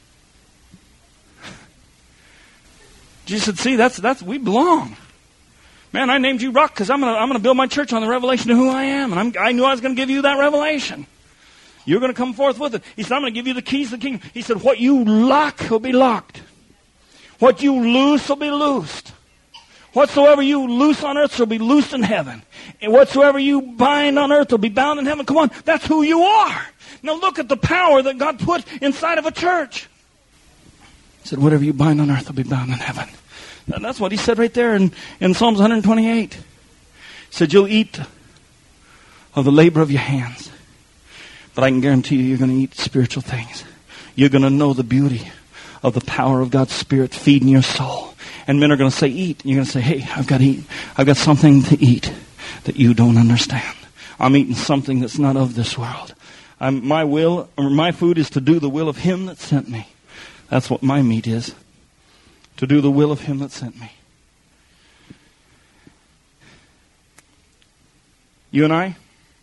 Jesus said, see, that's, that's, we belong. Man, I named you rock because I'm going to, I'm going to build my church on the revelation of who I am. And I'm, I knew I was going to give you that revelation. You're going to come forth with it. He said, I'm going to give you the keys to the kingdom. He said, what you lock will be locked. What you loose will be loosed. Whatsoever you loose on earth shall be loosed in heaven. And whatsoever you bind on earth will be bound in heaven. Come on, that's who you are. Now look at the power that God put inside of a church. He said, whatever you bind on earth will be bound in heaven. And that's what he said right there in, in Psalms one twenty-eight. He said, you'll eat of the labor of your hands. But I can guarantee you, you're going to eat spiritual things. You're going to know the beauty of the power of God's Spirit feeding your soul. And men are going to say, eat. And you're going to say, hey, I've got to eat. I've got something to eat that you don't understand. I'm eating something that's not of this world. I'm, my will, or my food is to do the will of him that sent me. That's what my meat is. to do the will of Him that sent me. You and I,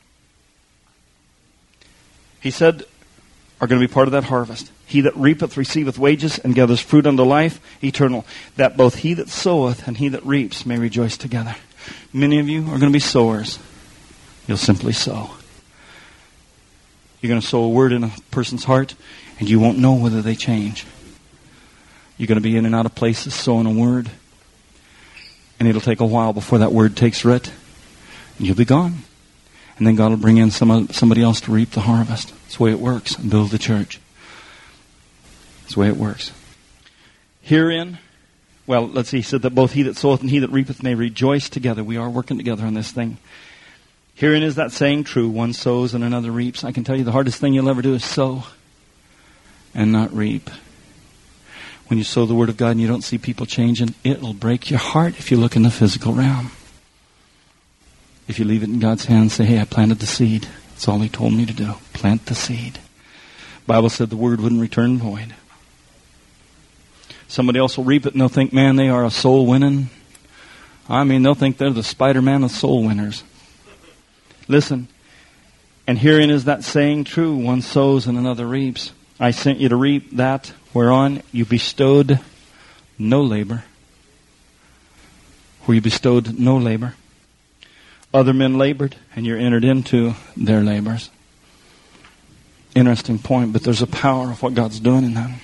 He said, are going to be part of that harvest. He that reapeth receiveth wages and gathers fruit unto life eternal, that both he that soweth and he that reaps may rejoice together. Many of you are going to be sowers. You'll simply sow. You're going to sow a word in a person's heart, and you won't know whether they change. You're going to be in and out of places sowing a word, and it'll take a while before that word takes root, and you'll be gone. And then God will bring in some somebody else to reap the harvest. That's the way it works and build the church. That's the way it works. Herein, well, let's see, he said that both he that soweth and he that reapeth may rejoice together. We are working together on this thing. Herein is that saying true, one sows and another reaps. I can tell you the hardest thing you'll ever do is sow and not reap. When you sow the Word of God and you don't see people changing, it'll break your heart if you look in the physical realm. If you leave it in God's hands, say, hey, I planted the seed. That's all He told me to do. Plant the seed. The Bible said the Word wouldn't return void. Somebody else will reap it and they'll think, man, they are a soul winning. I mean, they'll think they're the Spider-Man of soul winners. Listen, and herein is that saying true, one sows and another reaps. I sent you to reap that whereon you bestowed no labor. Where you bestowed no labor. Other men labored, and you're entered into their labors. Interesting point, but there's a power of what God's doing in them.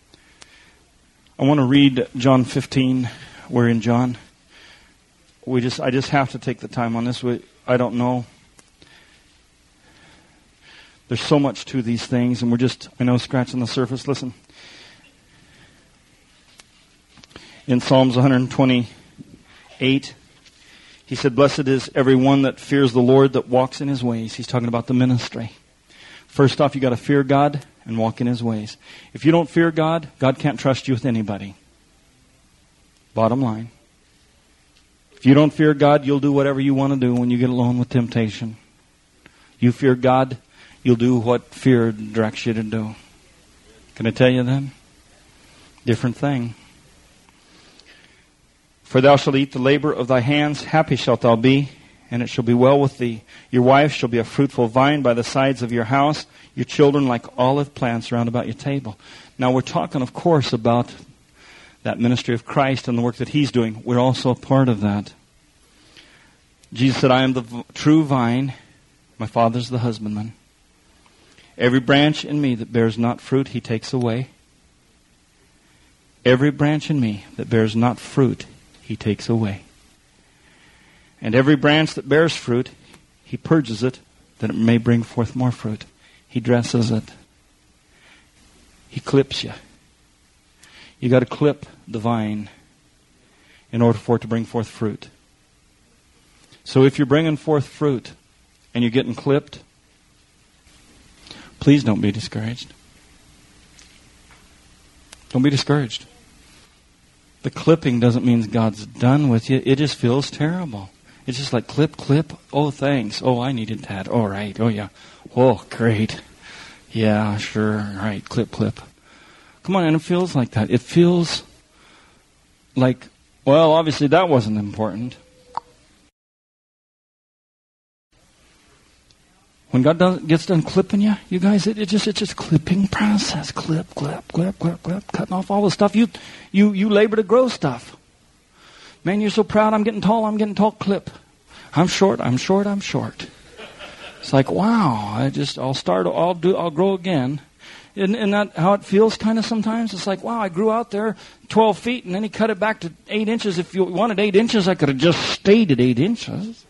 I want to read John fifteen. We're in John. We just, I just have to take the time on this. We, I don't know. There's so much to these things, and we're just, I know, scratching the surface. Listen. In Psalms one twenty-eight, he said, blessed is everyone that fears the Lord, that walks in His ways. He's talking about the ministry. First off, you got to fear God and walk in His ways. If you don't fear God, God can't trust you with anybody. Bottom line. If you don't fear God, you'll do whatever you want to do when you get alone with temptation. You fear God, you'll do what fear directs you to do. Can I tell you that? Different thing. For thou shalt eat the labor of thy hands, happy shalt thou be, and it shall be well with thee. Your wife shall be a fruitful vine by the sides of your house, your children like olive plants round about your table. Now we're talking, of course, about that ministry of Christ and the work that He's doing. We're also a part of that. Jesus said, I am the v- true vine, my Father's the husbandman. Every branch in me that bears not fruit, He takes away. Every branch in me that bears not fruit, He takes away. And every branch that bears fruit, He purges it, that it may bring forth more fruit. He dresses it. He clips you. You got to clip the vine in order for it to bring forth fruit. So if you're bringing forth fruit and you're getting clipped, please don't be discouraged. Don't be discouraged. The clipping doesn't mean God's done with you. It just feels terrible. It's just like clip, clip. Oh, thanks. Oh, I needed that. All right. Oh, yeah. Oh, great. Yeah, sure. All right. Clip, clip. Come on. And it feels like that. It feels like, well, obviously that wasn't important. When God does, gets done clipping you, you guys, it, it just it's just clipping process. Clip, clip, clip, clip, clip, cutting off all the stuff. You you you labor to grow stuff. Man, you're so proud. I'm getting tall. I'm getting tall. Clip. I'm short. I'm short. I'm short. It's like, wow. I just I'll start. I'll do. I'll grow again. Isn't, isn't that how it feels? Kind of sometimes. It's like, wow. I grew out there twelve feet, and then He cut it back to eight inches. If you wanted eight inches, I could have just stayed at eight inches.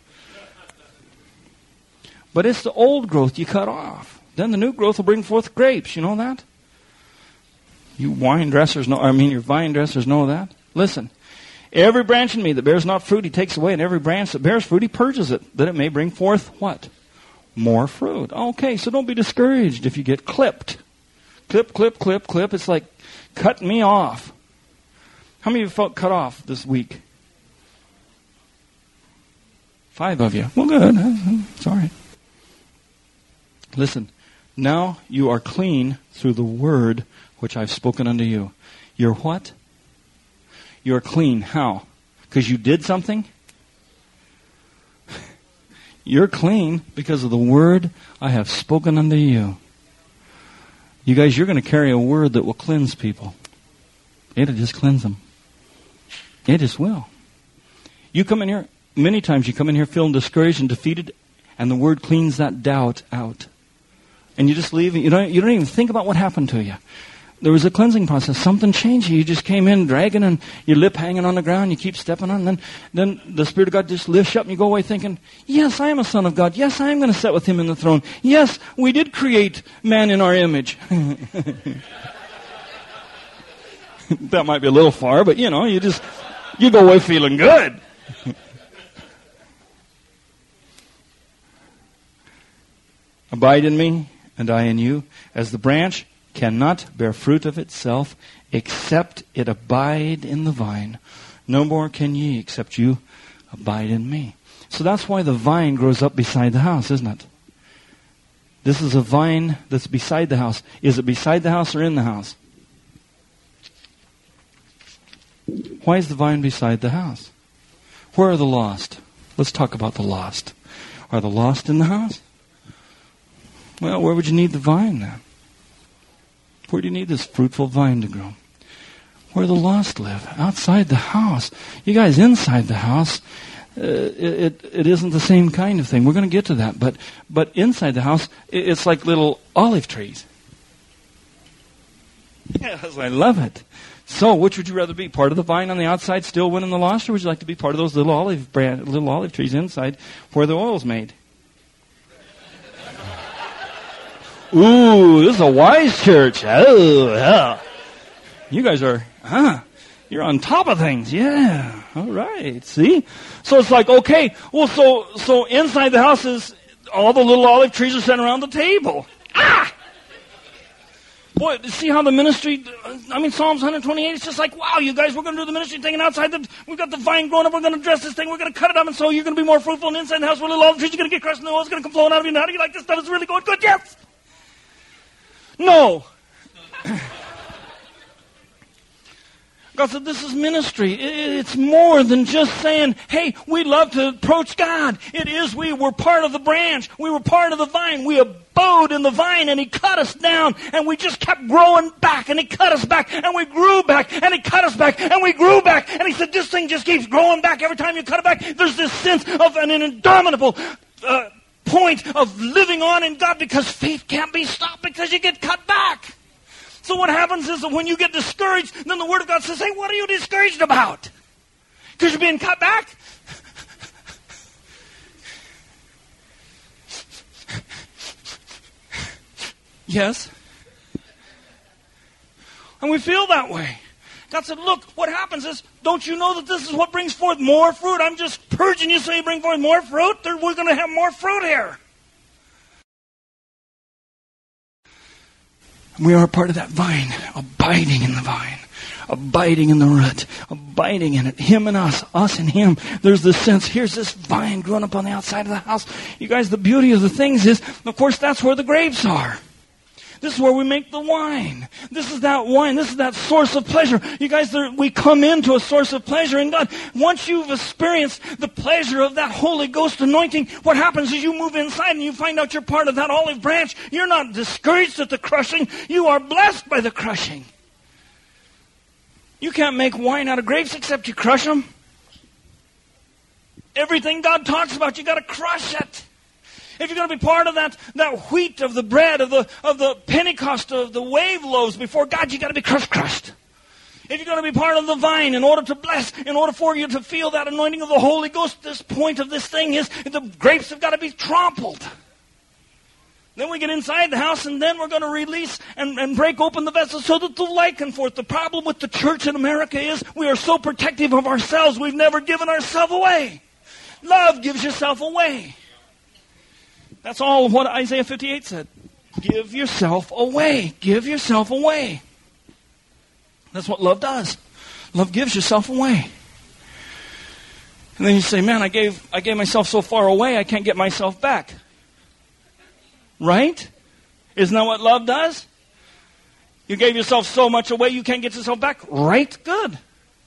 But it's the old growth you cut off. Then the new growth will bring forth grapes. You know that? You wine dressers know, I mean, your vine dressers know that. Listen, every branch in me that bears not fruit, He takes away. And every branch that bears fruit, He purges it, that it may bring forth what? More fruit. Okay, so don't be discouraged if you get clipped. Clip, clip, clip, clip. It's like cut me off. How many of you felt cut off this week? Five of you. Well, good. It's all right. Listen, now you are clean through the word which I've spoken unto you. You're what? you're clean. How? Because you did something? You're clean because of the word I have spoken unto you. You guys, you're going to carry a word that will cleanse people. It'll just cleanse them. It just will. You come in here, many times you come in here feeling discouraged and defeated, and the word cleans that doubt out. And you just leave, you don't, you don't even think about what happened to you. There was a cleansing process. Something changed you. You just came in dragging and your lip hanging on the ground. You keep stepping on. And then, then the Spirit of God just lifts you up and you go away thinking, yes, I am a son of God. Yes, I am going to sit with Him in the throne. Yes, we did create man in our image. That might be a little far, but you know, you just, you go away feeling good. Abide in me and I in you, as the branch cannot bear fruit of itself, except it abide in the vine. No more can ye, except you abide in me. So that's why the vine grows up beside the house, isn't it? This is a vine that's beside the house. Is it beside the house or in the house? Why is the vine beside the house? Where are the lost? Let's talk about the lost. Are the lost in the house? Well, where would you need the vine then? Where do you need this fruitful vine to grow? Where the lost live, outside the house. You guys, inside the house, uh, it, it it isn't the same kind of thing. We're going to get to that, but but inside the house, it, it's like little olive trees. Yes, I love it. So, which would you rather be? Part of the vine on the outside, still winning the lost, or would you like to be part of those little olive brand, little olive trees inside, where the oil's made? Ooh, this is a wise church. Oh, yeah. You guys are, huh? You're on top of things. Yeah. All right. See? So it's like, okay, well, so so inside the house is all the little olive trees are sitting around the table. Ah! Boy, see how the ministry, I mean, Psalms one twenty-eight, it's just like, wow, you guys, we're going to do the ministry thing, and outside, the, we've got the vine growing up, we're going to dress this thing, we're going to cut it up, and so you're going to be more fruitful, and inside the house, with little olive trees, you're going to get crushed, and the oil's going to come flowing out of you. Now, how do you like this stuff? It's really going good. Yes! No. God said, this is ministry. It's more than just saying, hey, we love to approach God. It is we were part of the branch. We were part of the vine. We abode in the vine, and He cut us down, and we just kept growing back, and He cut us back, and we grew back, and He cut us back, and we grew back. And He said, this thing just keeps growing back. Every time you cut it back, there's this sense of an indomitable uh, point of living on in God, because faith can't be stopped because you get cut back. So what happens is that when you get discouraged, then the Word of God says, hey, what are you discouraged about? Because you're being cut back? Yes. And we feel that way. God said, look, what happens is, don't you know that this is what brings forth more fruit? I'm just purging you so you bring forth more fruit. We're going to have more fruit here. We are part of that vine, abiding in the vine, abiding in the root, abiding in it. Him and us, us and Him. There's this sense, here's this vine growing up on the outside of the house. You guys, the beauty of the things is, of course, that's where the grapes are. This is where we make the wine. This is that wine. This is that source of pleasure. You guys, there, we come into a source of pleasure in God. Once you've experienced the pleasure of that Holy Ghost anointing, what happens is you move inside and you find out you're part of that olive branch. You're not discouraged at the crushing. You are blessed by the crushing. You can't make wine out of grapes except you crush them. Everything God talks about, you got to crush it. If you're going to be part of that, that wheat of the bread, of the of the Pentecost, of the wave loaves before God, you got to be crushed, crushed. If you're going to be part of the vine, in order to bless, in order for you to feel that anointing of the Holy Ghost, this point of this thing is the grapes have got to be trampled. Then we get inside the house, and then we're going to release and, and break open the vessel so that the light can forth. The problem with the church in America is we are so protective of ourselves, we've never given ourselves away. Love gives yourself away. That's all what Isaiah fifty-eight said. Give yourself away. Give yourself away. That's what love does. Love gives yourself away. And then you say, man, I gave I gave myself so far away, I can't get myself back. Right? Isn't that what love does? You gave yourself so much away, you can't get yourself back. Right? Good.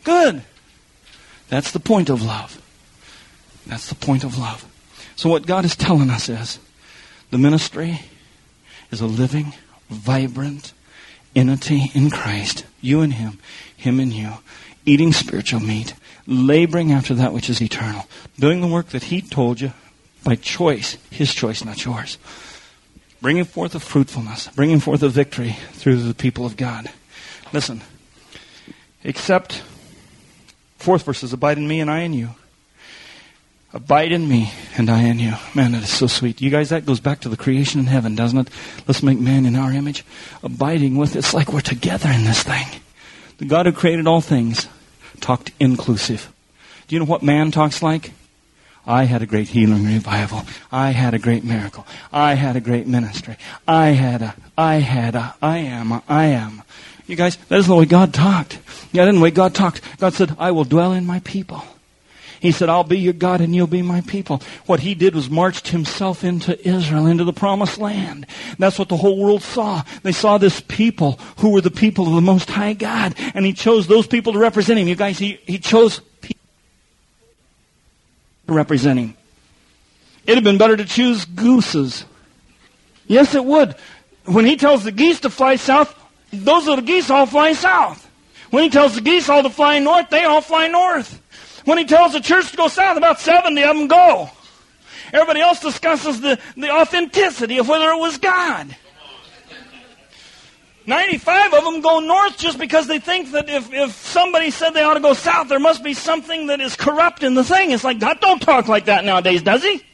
Good. That's the point of love. That's the point of love. So what God is telling us is, the ministry is a living, vibrant entity in Christ. You and Him, Him and you. Eating spiritual meat. Laboring after that which is eternal. Doing the work that He told you by choice. His choice, not yours. Bringing forth a fruitfulness. Bringing forth a victory through the people of God. Listen. Except, fourth verse is, abide in me and I in you. Abide in me and I in you. Man, that is so sweet. You guys, that goes back to the creation in heaven, doesn't it? Let's make man in our image. Abiding with, it's like we're together in this thing. The God who created all things talked inclusive. Do you know what man talks like? I had a great healing revival. I had a great miracle. I had a great ministry. I had a, I had a, I am, a, I am. You guys, that isn't the way God talked. Yeah, that isn't the way God talked. God said, I will dwell in my people. He said, I'll be your God and you'll be my people. What He did was marched Himself into Israel, into the promised land. That's what the whole world saw. They saw this people who were the people of the Most High God. And He chose those people to represent Him. You guys, He, he chose people to represent Him. It'd have been better to choose gooses. Yes, it would. When He tells the geese to fly south, those little geese all fly south. When He tells the geese all to fly north, they all fly north. When He tells the church to go south, about seventy of them go. Everybody else discusses the, the authenticity of whether it was God. ninety-five of them go north just because they think that if, if somebody said they ought to go south, there must be something that is corrupt in the thing. It's like, God don't talk like that nowadays, does He?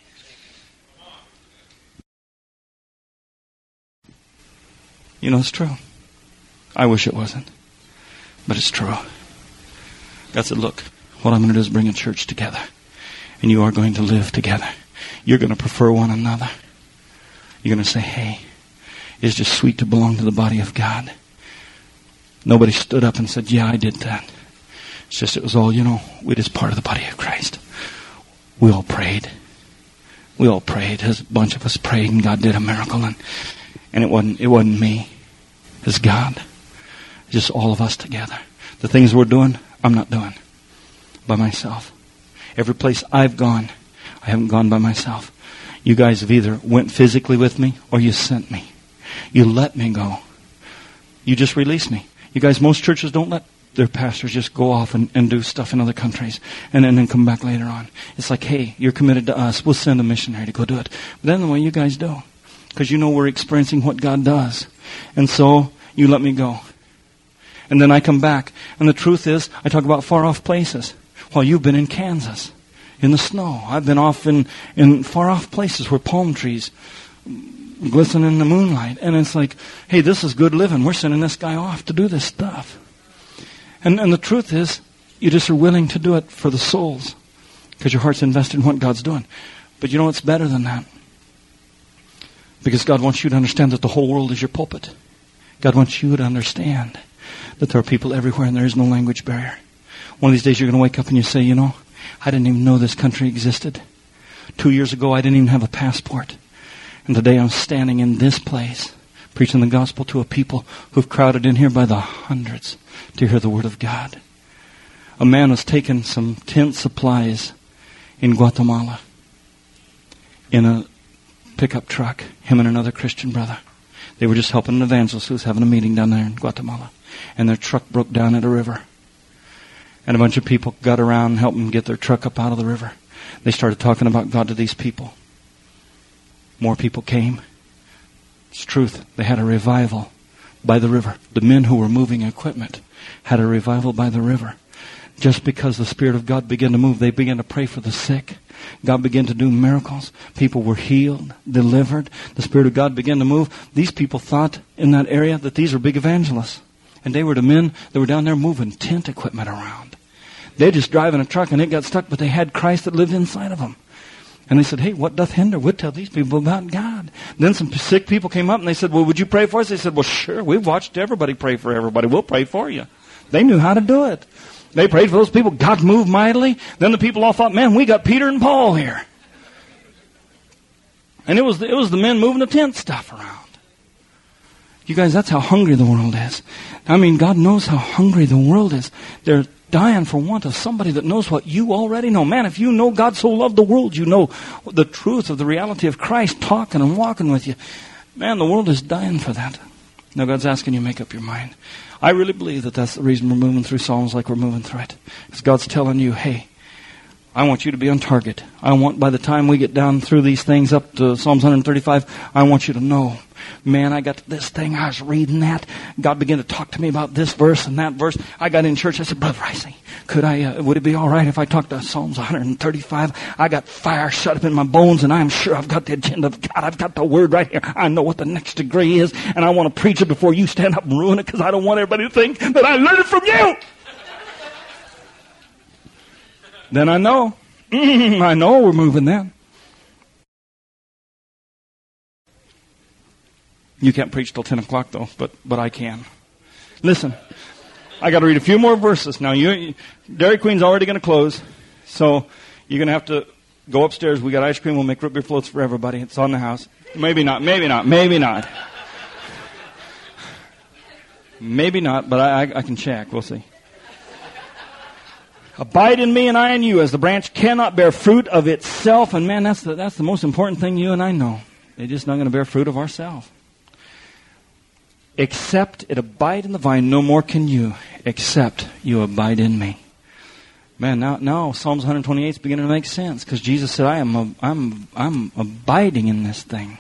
You know, it's true. I wish it wasn't. But it's true. God said, look, what I'm going to do is bring a church together. And you are going to live together. You're going to prefer one another. You're going to say, hey, it's just sweet to belong to the body of God. Nobody stood up and said, yeah, I did that. It's just, it was all, you know, we're just part of the body of Christ. We all prayed. We all prayed. A bunch of us prayed and God did a miracle. And, and it wasn't, it wasn't me. It was God. Just all of us together. The things we're doing, I'm not doing by myself. Every place I've gone, I haven't gone by myself. You guys have either went physically with me or you sent me. You let me go. You just released me. You guys, most churches don't let their pastors just go off and, and do stuff in other countries and, and then come back later on. It's like, hey, you're committed to us. We'll send a missionary to go do it. But then the way you guys do. Because you know we're experiencing what God does. And so you let me go. And then I come back. And the truth is, I talk about far off places. While you've been in Kansas, in the snow. I've been off in, in far off places where palm trees glisten in the moonlight. And it's like, hey, this is good living. We're sending this guy off to do this stuff. And, and the truth is, you just are willing to do it for the souls. Because your heart's invested in what God's doing. But you know what's better than that? Because God wants you to understand that the whole world is your pulpit. God wants you to understand that there are people everywhere and there is no language barrier. One of these days you're going to wake up and you say, you know, I didn't even know this country existed. Two years ago I didn't even have a passport. And today I'm standing in this place preaching the gospel to a people who've crowded in here by the hundreds to hear the word of God. A man was taking some tent supplies in Guatemala in a pickup truck, him and another Christian brother. They were just helping an evangelist who was having a meeting down there in Guatemala. And their truck broke down at a river. And a bunch of people got around and helped them get their truck up out of the river. They started talking about God to these people. More people came. It's truth. They had a revival by the river. The men who were moving equipment had a revival by the river. Just because the Spirit of God began to move, they began to pray for the sick. God began to do miracles. People were healed, delivered. The Spirit of God began to move. These people thought in that area that these were big evangelists. And they were the men that were down there moving tent equipment around. They're just driving a truck and it got stuck, but they had Christ that lived inside of them. And they said, hey, what doth hinder? We'll tell these people about God. Then some sick people came up and they said, well, would you pray for us? They said, well, sure. We've watched everybody pray for everybody. We'll pray for you. They knew how to do it. They prayed for those people. God moved mightily. Then the people all thought, man, we got Peter and Paul here. And it was the, it was the men moving the tent stuff around. You guys, that's how hungry the world is. I mean, God knows how hungry the world is. There are dying for want of somebody that knows what you already know. Man, if you know God so loved the world, you know the truth of the reality of Christ talking and walking with you. Man, the world is dying for that. Now God's asking you to make up your mind. I really believe that that's the reason we're moving through Psalms like we're moving through it. Because God's telling you, hey, I want you to be on target. I want, by the time we get down through these things up to Psalms one thirty-five, I want you to know, man, I got this thing, I was reading that. God began to talk to me about this verse and that verse. I got in church, I said, Brother Ricey, could I, uh, would it be all right if I talked to Psalms one thirty-five? I got fire shut up in my bones, and I'm sure I've got the agenda of God. I've got the word right here. I know what the next degree is, and I want to preach it before you stand up and ruin it, because I don't want everybody to think that I learned it from you. Then I know. Mm, I know we're moving then. You can't preach till ten o'clock though, but but I can. Listen, I got to read a few more verses. Now, you, Dairy Queen's already going to close, so you're going to have to go upstairs. We got ice cream. We'll make root beer floats for everybody. It's on the house. Maybe not. Maybe not. Maybe not. Maybe not, but I, I, I can check. We'll see. Abide in me and I in you, as the branch cannot bear fruit of itself. And man, that's the, that's the most important thing you and I know. It's just not going to bear fruit of ourselves. Except it abide in the vine, no more can you, except you abide in me. Man, now, now Psalms one twenty-eight is beginning to make sense, because Jesus said, I am, a, I'm, I'm abiding in this thing.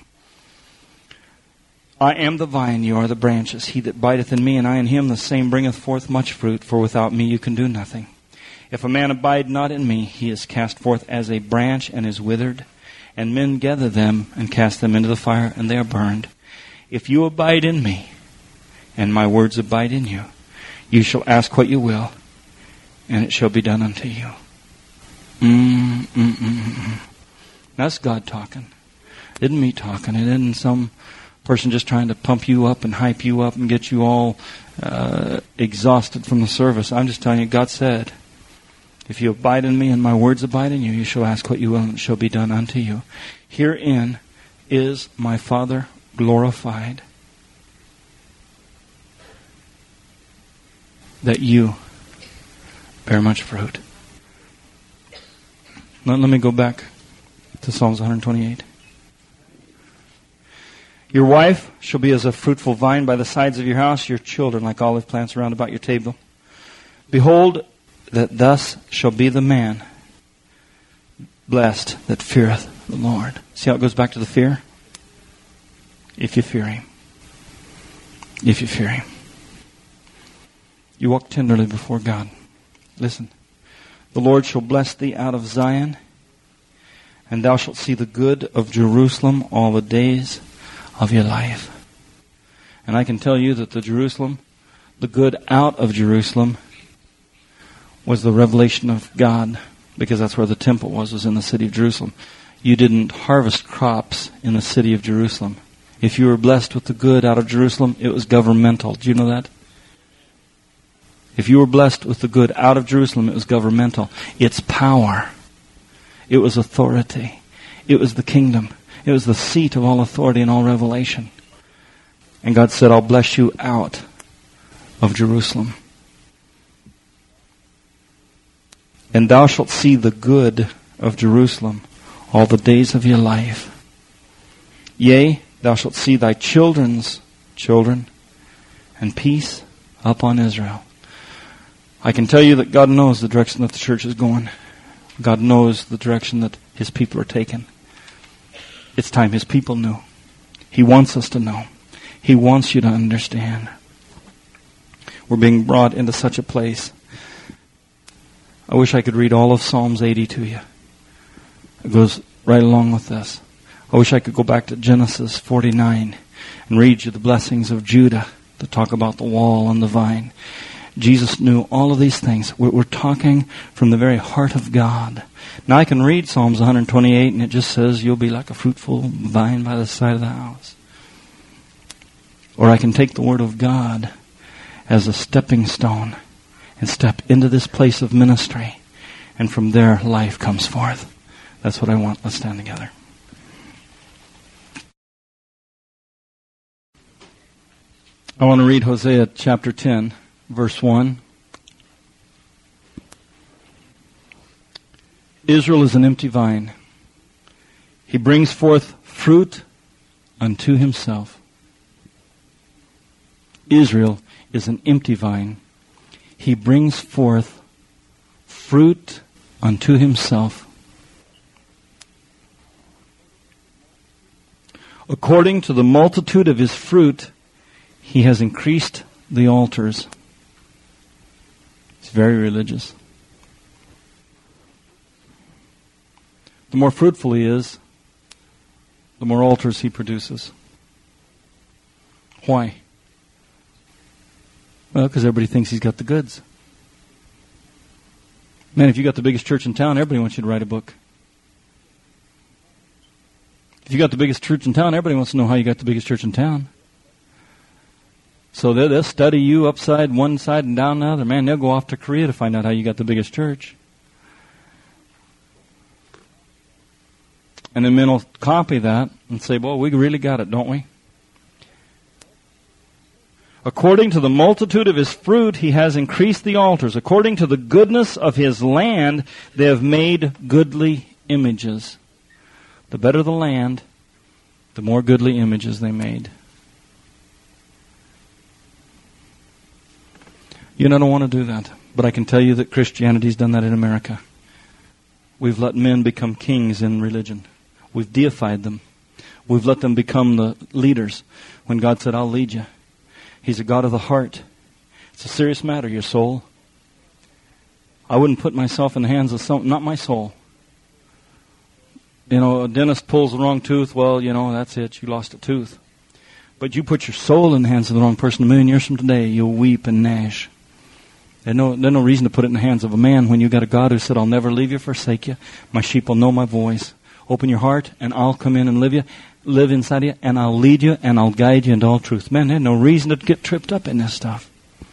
I am the vine, you are the branches. He that abideth in me and I in him, the same bringeth forth much fruit, for without me you can do nothing. If a man abide not in me, he is cast forth as a branch and is withered, and men gather them and cast them into the fire, and they are burned. If you abide in me, and my words abide in you, you shall ask what you will, and it shall be done unto you. Mm, mm, mm, mm. That's God talking. It isn't me talking. It isn't some person just trying to pump you up and hype you up and get you all uh, exhausted from the service. I'm just telling you, God said, if you abide in me and my words abide in you, you shall ask what you will, and it shall be done unto you. Herein is my Father glorified, that you bear much fruit. Now, let me go back to Psalms one twenty-eight. Your wife shall be as a fruitful vine by the sides of your house, your children like olive plants around about your table. Behold, that thus shall be the man blessed that feareth the Lord. See how it goes back to the fear? If you fear him. If you fear him. You walk tenderly before God. Listen. The Lord shall bless thee out of Zion, and thou shalt see the good of Jerusalem all the days of your life. And I can tell you that the Jerusalem, the good out of Jerusalem, was the revelation of God, because that's where the temple was, was in the city of Jerusalem. You didn't harvest crops in the city of Jerusalem. If you were blessed with the good out of Jerusalem, it was governmental. Do you know that? If you were blessed with the good out of Jerusalem, it was governmental. It's power. It was authority. It was the kingdom. It was the seat of all authority and all revelation. And God said, I'll bless you out of Jerusalem. And thou shalt see the good of Jerusalem all the days of your life. Yea, thou shalt see thy children's children, and peace upon Israel. I can tell you that God knows the direction that the church is going. God knows the direction that his people are taking. It's time his people know. He wants us to know. He wants you to understand. We're being brought into such a place. I wish I could read all of Psalms eighty to you. It goes right along with this. I wish I could go back to Genesis forty-nine and read you the blessings of Judah to talk about the wall and the vine. Jesus knew all of these things. We're, we're talking from the very heart of God. Now I can read Psalms one twenty-eight and it just says you'll be like a fruitful vine by the side of the house. Or I can take the Word of God as a stepping stone and step into this place of ministry. And from there, life comes forth. That's what I want. Let's stand together. I want to read Hosea chapter ten, verse one. Israel is an empty vine. He brings forth fruit unto himself. Israel is an empty vine. He brings forth fruit unto himself. According to the multitude of his fruit, he has increased the altars. He's very religious. The more fruitful he is, the more altars he produces. Why? Well, because everybody thinks he's got the goods. Man, if you got the biggest church in town, everybody wants you to write a book. If you got the biggest church in town, everybody wants to know how you got the biggest church in town. So they'll, they'll study you upside one side and down the other. Man, they'll go off to Korea to find out how you got the biggest church. And then men will copy that and say, well, we really got it, don't we? According to the multitude of his fruit, he has increased the altars. According to the goodness of his land, they have made goodly images. The better the land, the more goodly images they made. You know, I don't want to do that, but I can tell you that Christianity's done that in America. We've let men become kings in religion. We've deified them. We've let them become the leaders when God said, I'll lead you. He's a God of the heart. It's a serious matter, your soul. I wouldn't put myself in the hands of some, not my soul. You know, a dentist pulls the wrong tooth, well, you know, that's it, you lost a tooth. But you put your soul in the hands of the wrong person a million years from today, you'll weep and gnash. There's no, there's no reason to put it in the hands of a man when you've got a God who said, I'll never leave you, forsake you. My sheep will know my voice. Open your heart, and I'll come in and live you, live inside you, and I'll lead you, and I'll guide you into all truth. Man, there's no reason to get tripped up in this stuff.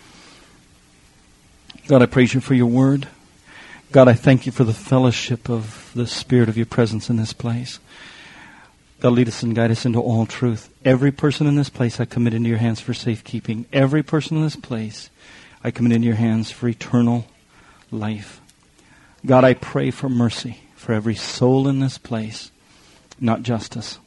God, I praise you for your word. God, I thank you for the fellowship of the Spirit of your presence in this place. God, lead us and guide us into all truth. Every person in this place I commit into your hands for safekeeping. Every person in this place I commit into your hands for eternal life. God, I pray for mercy for every soul in this place, not justice.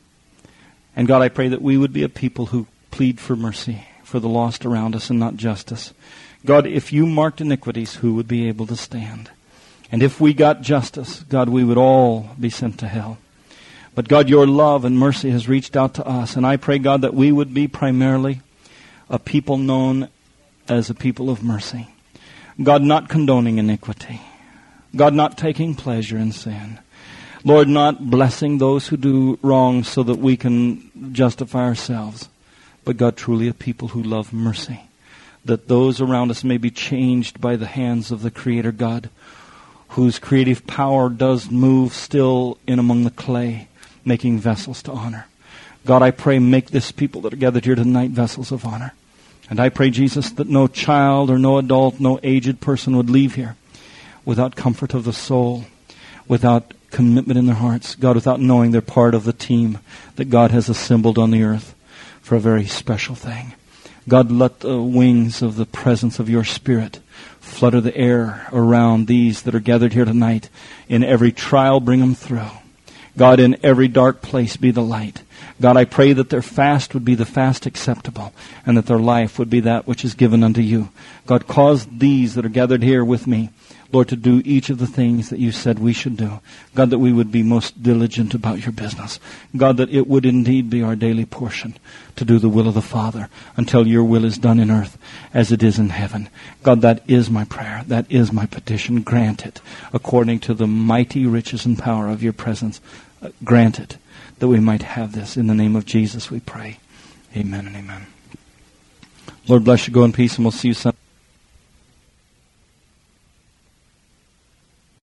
And God, I pray that we would be a people who plead for mercy for the lost around us and not justice. God, if you marked iniquities, who would be able to stand? And if we got justice, God, we would all be sent to hell. But God, your love and mercy has reached out to us. And I pray, God, that we would be primarily a people known as a people of mercy. God, not condoning iniquity. God, not taking pleasure in sin. Lord, not blessing those who do wrong so that we can justify ourselves. But God, truly a people who love mercy. That those around us may be changed by the hands of the Creator God, whose creative power does move still in among the clay, making vessels to honor. God, I pray, make this people that are gathered here tonight vessels of honor. And I pray, Jesus, that no child or no adult, no aged person would leave here without comfort of the soul, without commitment in their hearts, God, without knowing they're part of the team that God has assembled on the earth for a very special thing. God, let the wings of the presence of your Spirit flutter the air around these that are gathered here tonight. In every trial, bring them through. God, in every dark place, be the light. God, I pray that their fast would be the fast acceptable, and that their life would be that which is given unto you. God, cause these that are gathered here with me, Lord, to do each of the things that you said we should do. God, that we would be most diligent about your business. God, that it would indeed be our daily portion to do the will of the Father until your will is done in earth as it is in heaven. God, that is my prayer. That is my petition. Grant it according to the mighty riches and power of your presence. Uh, grant it that we might have this. In the name of Jesus we pray. Amen and amen. Lord bless you. Go in peace, and we'll see you Sunday.